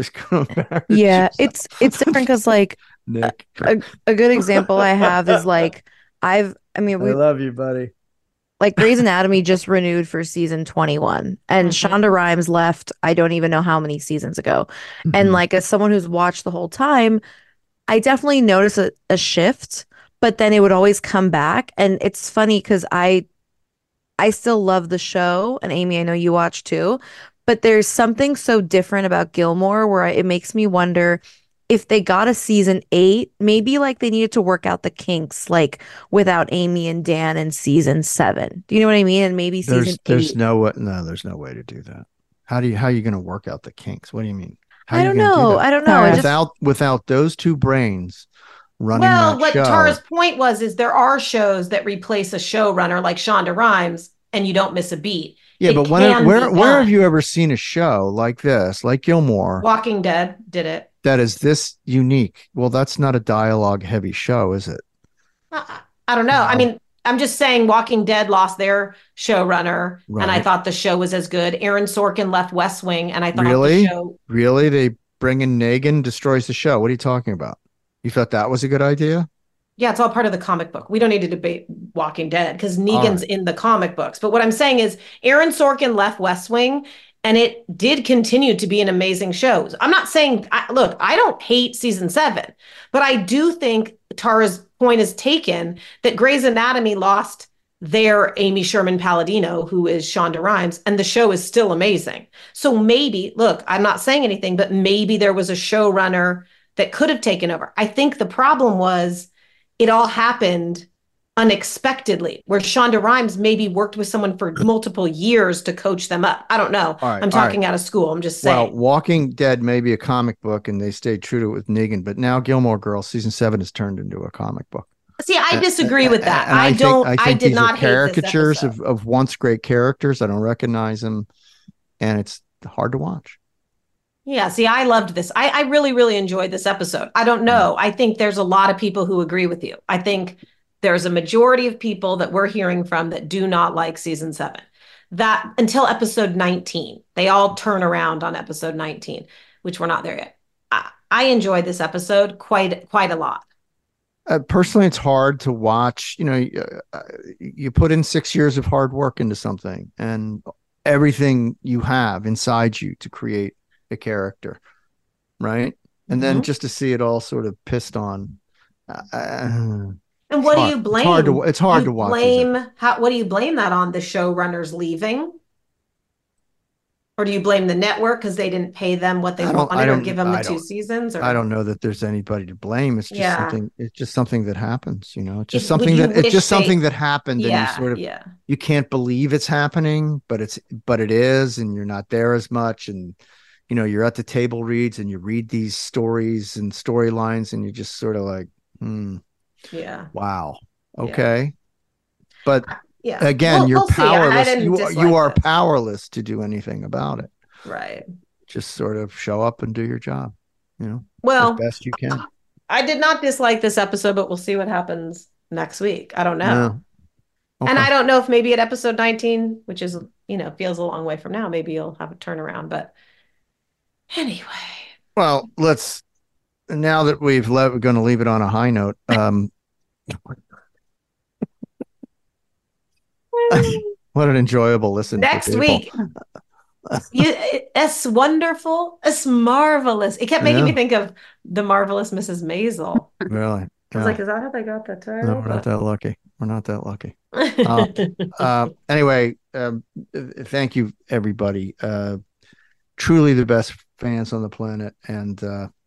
to. Yeah, it's different because like Nick. A good example I have is like I love you, buddy. Like Grey's Anatomy just renewed for season 21, and Shonda Rhimes left I don't even know how many seasons ago. And like as someone who's watched the whole time, I definitely noticed a shift, but then it would always come back. And it's funny because I still love the show, and Amy, I know you watch too, but there's something so different about Gilmore where it makes me wonder if they got a season 8, maybe like they needed to work out the kinks, like without Amy and Dan in season 7. Do you know what I mean? And maybe season 8. There's no way to do that. How are you going to work out the kinks? What do you mean? I don't know. Without those two brains running what show. Tara's point is there are shows that replace a showrunner like Shonda Rhimes and you don't miss a beat. Yeah, but where have you ever seen a show like this, like Gilmore? Walking Dead did it. That is this unique. Well, that's not a dialogue heavy show, is it? I don't know. I mean, I'm just saying Walking Dead lost their showrunner, and I thought the show was as good. Aaron Sorkin left West Wing, and I thought the show... Really? They bring in Negan, destroys the show. What are you talking about? You thought that was a good idea? Yeah, it's all part of the comic book. We don't need to debate Walking Dead because Negan's in the comic books. But what I'm saying is Aaron Sorkin left West Wing, and it did continue to be an amazing show. I'm not saying, look, I don't hate season 7, but I do think Tara's point is taken that Grey's Anatomy lost their Amy Sherman Palladino, who is Shonda Rhimes, and the show is still amazing. So maybe, look, I'm not saying anything, but maybe there was a showrunner that could have taken over. I think the problem was it all happened unexpectedly, where Shonda Rhimes maybe worked with someone for multiple years to coach them up. I don't know. I'm talking out of school. I'm just saying. Well, Walking Dead may be a comic book, and they stayed true to it with Negan, but now Gilmore Girls season 7 has turned into a comic book. See, I disagree with that. I did not hate caricatures this of once great characters. I don't recognize them, and it's hard to watch. Yeah, see, I loved this. I really, really enjoyed this episode. I don't know. I think there's a lot of people who agree with you. I think there's a majority of people that we're hearing from that do not like season 7. That until episode 19, they all turn around on episode 19, which we're not there yet. I enjoyed this episode quite a lot. Personally, it's hard to watch. You put in 6 years of hard work into something, and everything you have inside you to create a character, right? And then just to see it all sort of pissed on. And what do you blame? It's hard to watch. What do you blame that on? The showrunners leaving? Or do you blame the network because they didn't pay them what they wanted or give them the 2 seasons? Or? I don't know that there's anybody to blame. It's just something. It's just something that happens. It's just something that happened, and you sort of you can't believe it's happening, but it is, and you're not there as much, and you're at the table reads and you read these stories and storylines, and you're just sort of like, wow, okay, but. Yeah. Again, you're powerless. You are powerless to do anything about it. Right. Just sort of show up and do your job, well, as best you can. I did not dislike this episode, but we'll see what happens next week. I don't know. No. Okay. And I don't know if maybe at episode 19, which is, feels a long way from now, maybe you'll have a turnaround. But anyway. Well, now that we're going to leave it on a high note. What an enjoyable listen. Next week. It's wonderful. It's marvelous. It kept making me think of The Marvelous Mrs. Maisel. Really? I was like, is that how they got that title? No, we're not that lucky. We're not that lucky. Anyway, thank you, everybody. Truly the best fans on the planet. And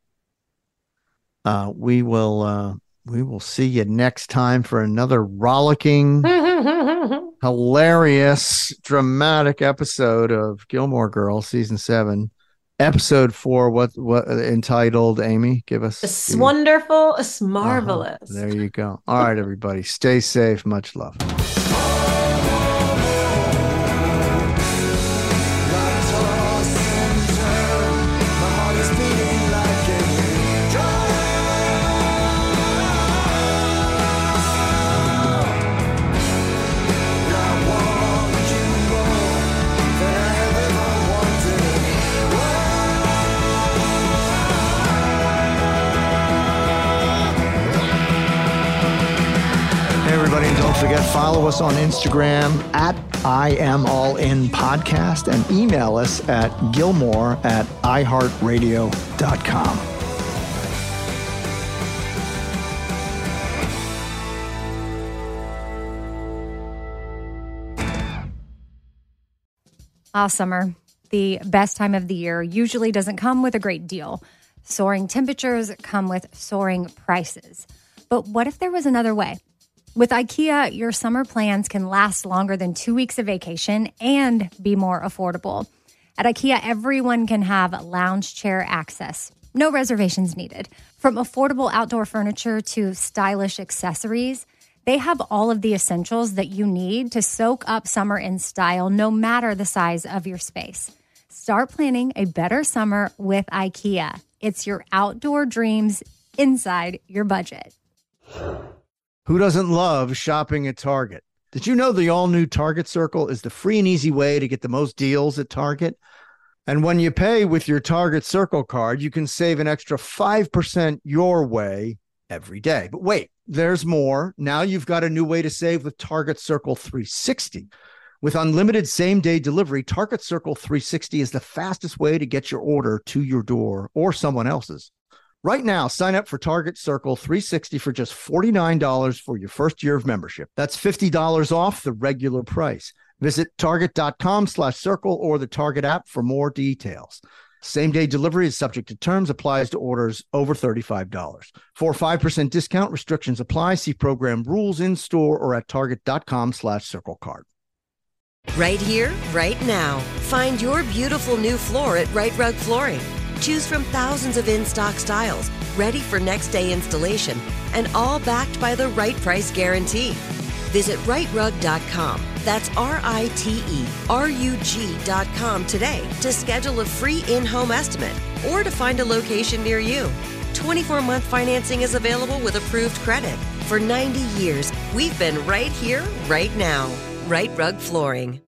we will see you next time for another rollicking, hilarious, dramatic episode of Gilmore Girls season 7, episode 4. What entitled? Amy, give us. It's wonderful. It's marvelous. There you go. All right, everybody, stay safe. Much love. Don't forget, follow us on Instagram at IamAllInPodcast and email us at gilmore@iheartradio.com. Summer, the best time of the year, usually doesn't come with a great deal. Soaring temperatures come with soaring prices. But what if there was another way? With IKEA, your summer plans can last longer than 2 weeks of vacation and be more affordable. At IKEA, everyone can have lounge chair access. No reservations needed. From affordable outdoor furniture to stylish accessories, they have all of the essentials that you need to soak up summer in style, no matter the size of your space. Start planning a better summer with IKEA. It's your outdoor dreams inside your budget. Who doesn't love shopping at Target? Did you know the all-new Target Circle is the free and easy way to get the most deals at Target? And when you pay with your Target Circle card, you can save an extra 5% your way every day. But wait, there's more. Now you've got a new way to save with Target Circle 360. With unlimited same-day delivery, Target Circle 360 is the fastest way to get your order to your door or someone else's. Right now, sign up for Target Circle 360 for just $49 for your first year of membership. That's $50 off the regular price. Visit target.com/circle or the Target app for more details. Same-day delivery is subject to terms, applies to orders over $35. For a 5% discount, restrictions apply. See program rules in store or at target.com/circle card. Right here, right now. Find your beautiful new floor at Right Rug Flooring. Choose from thousands of in-stock styles, ready for next day installation, and all backed by the right price guarantee. Visit rightrug.com. That's RITERUG.com today to schedule a free in-home estimate or to find a location near you. 24-month financing is available with approved credit. For 90 years, we've been right here, right now. Right Rug Flooring.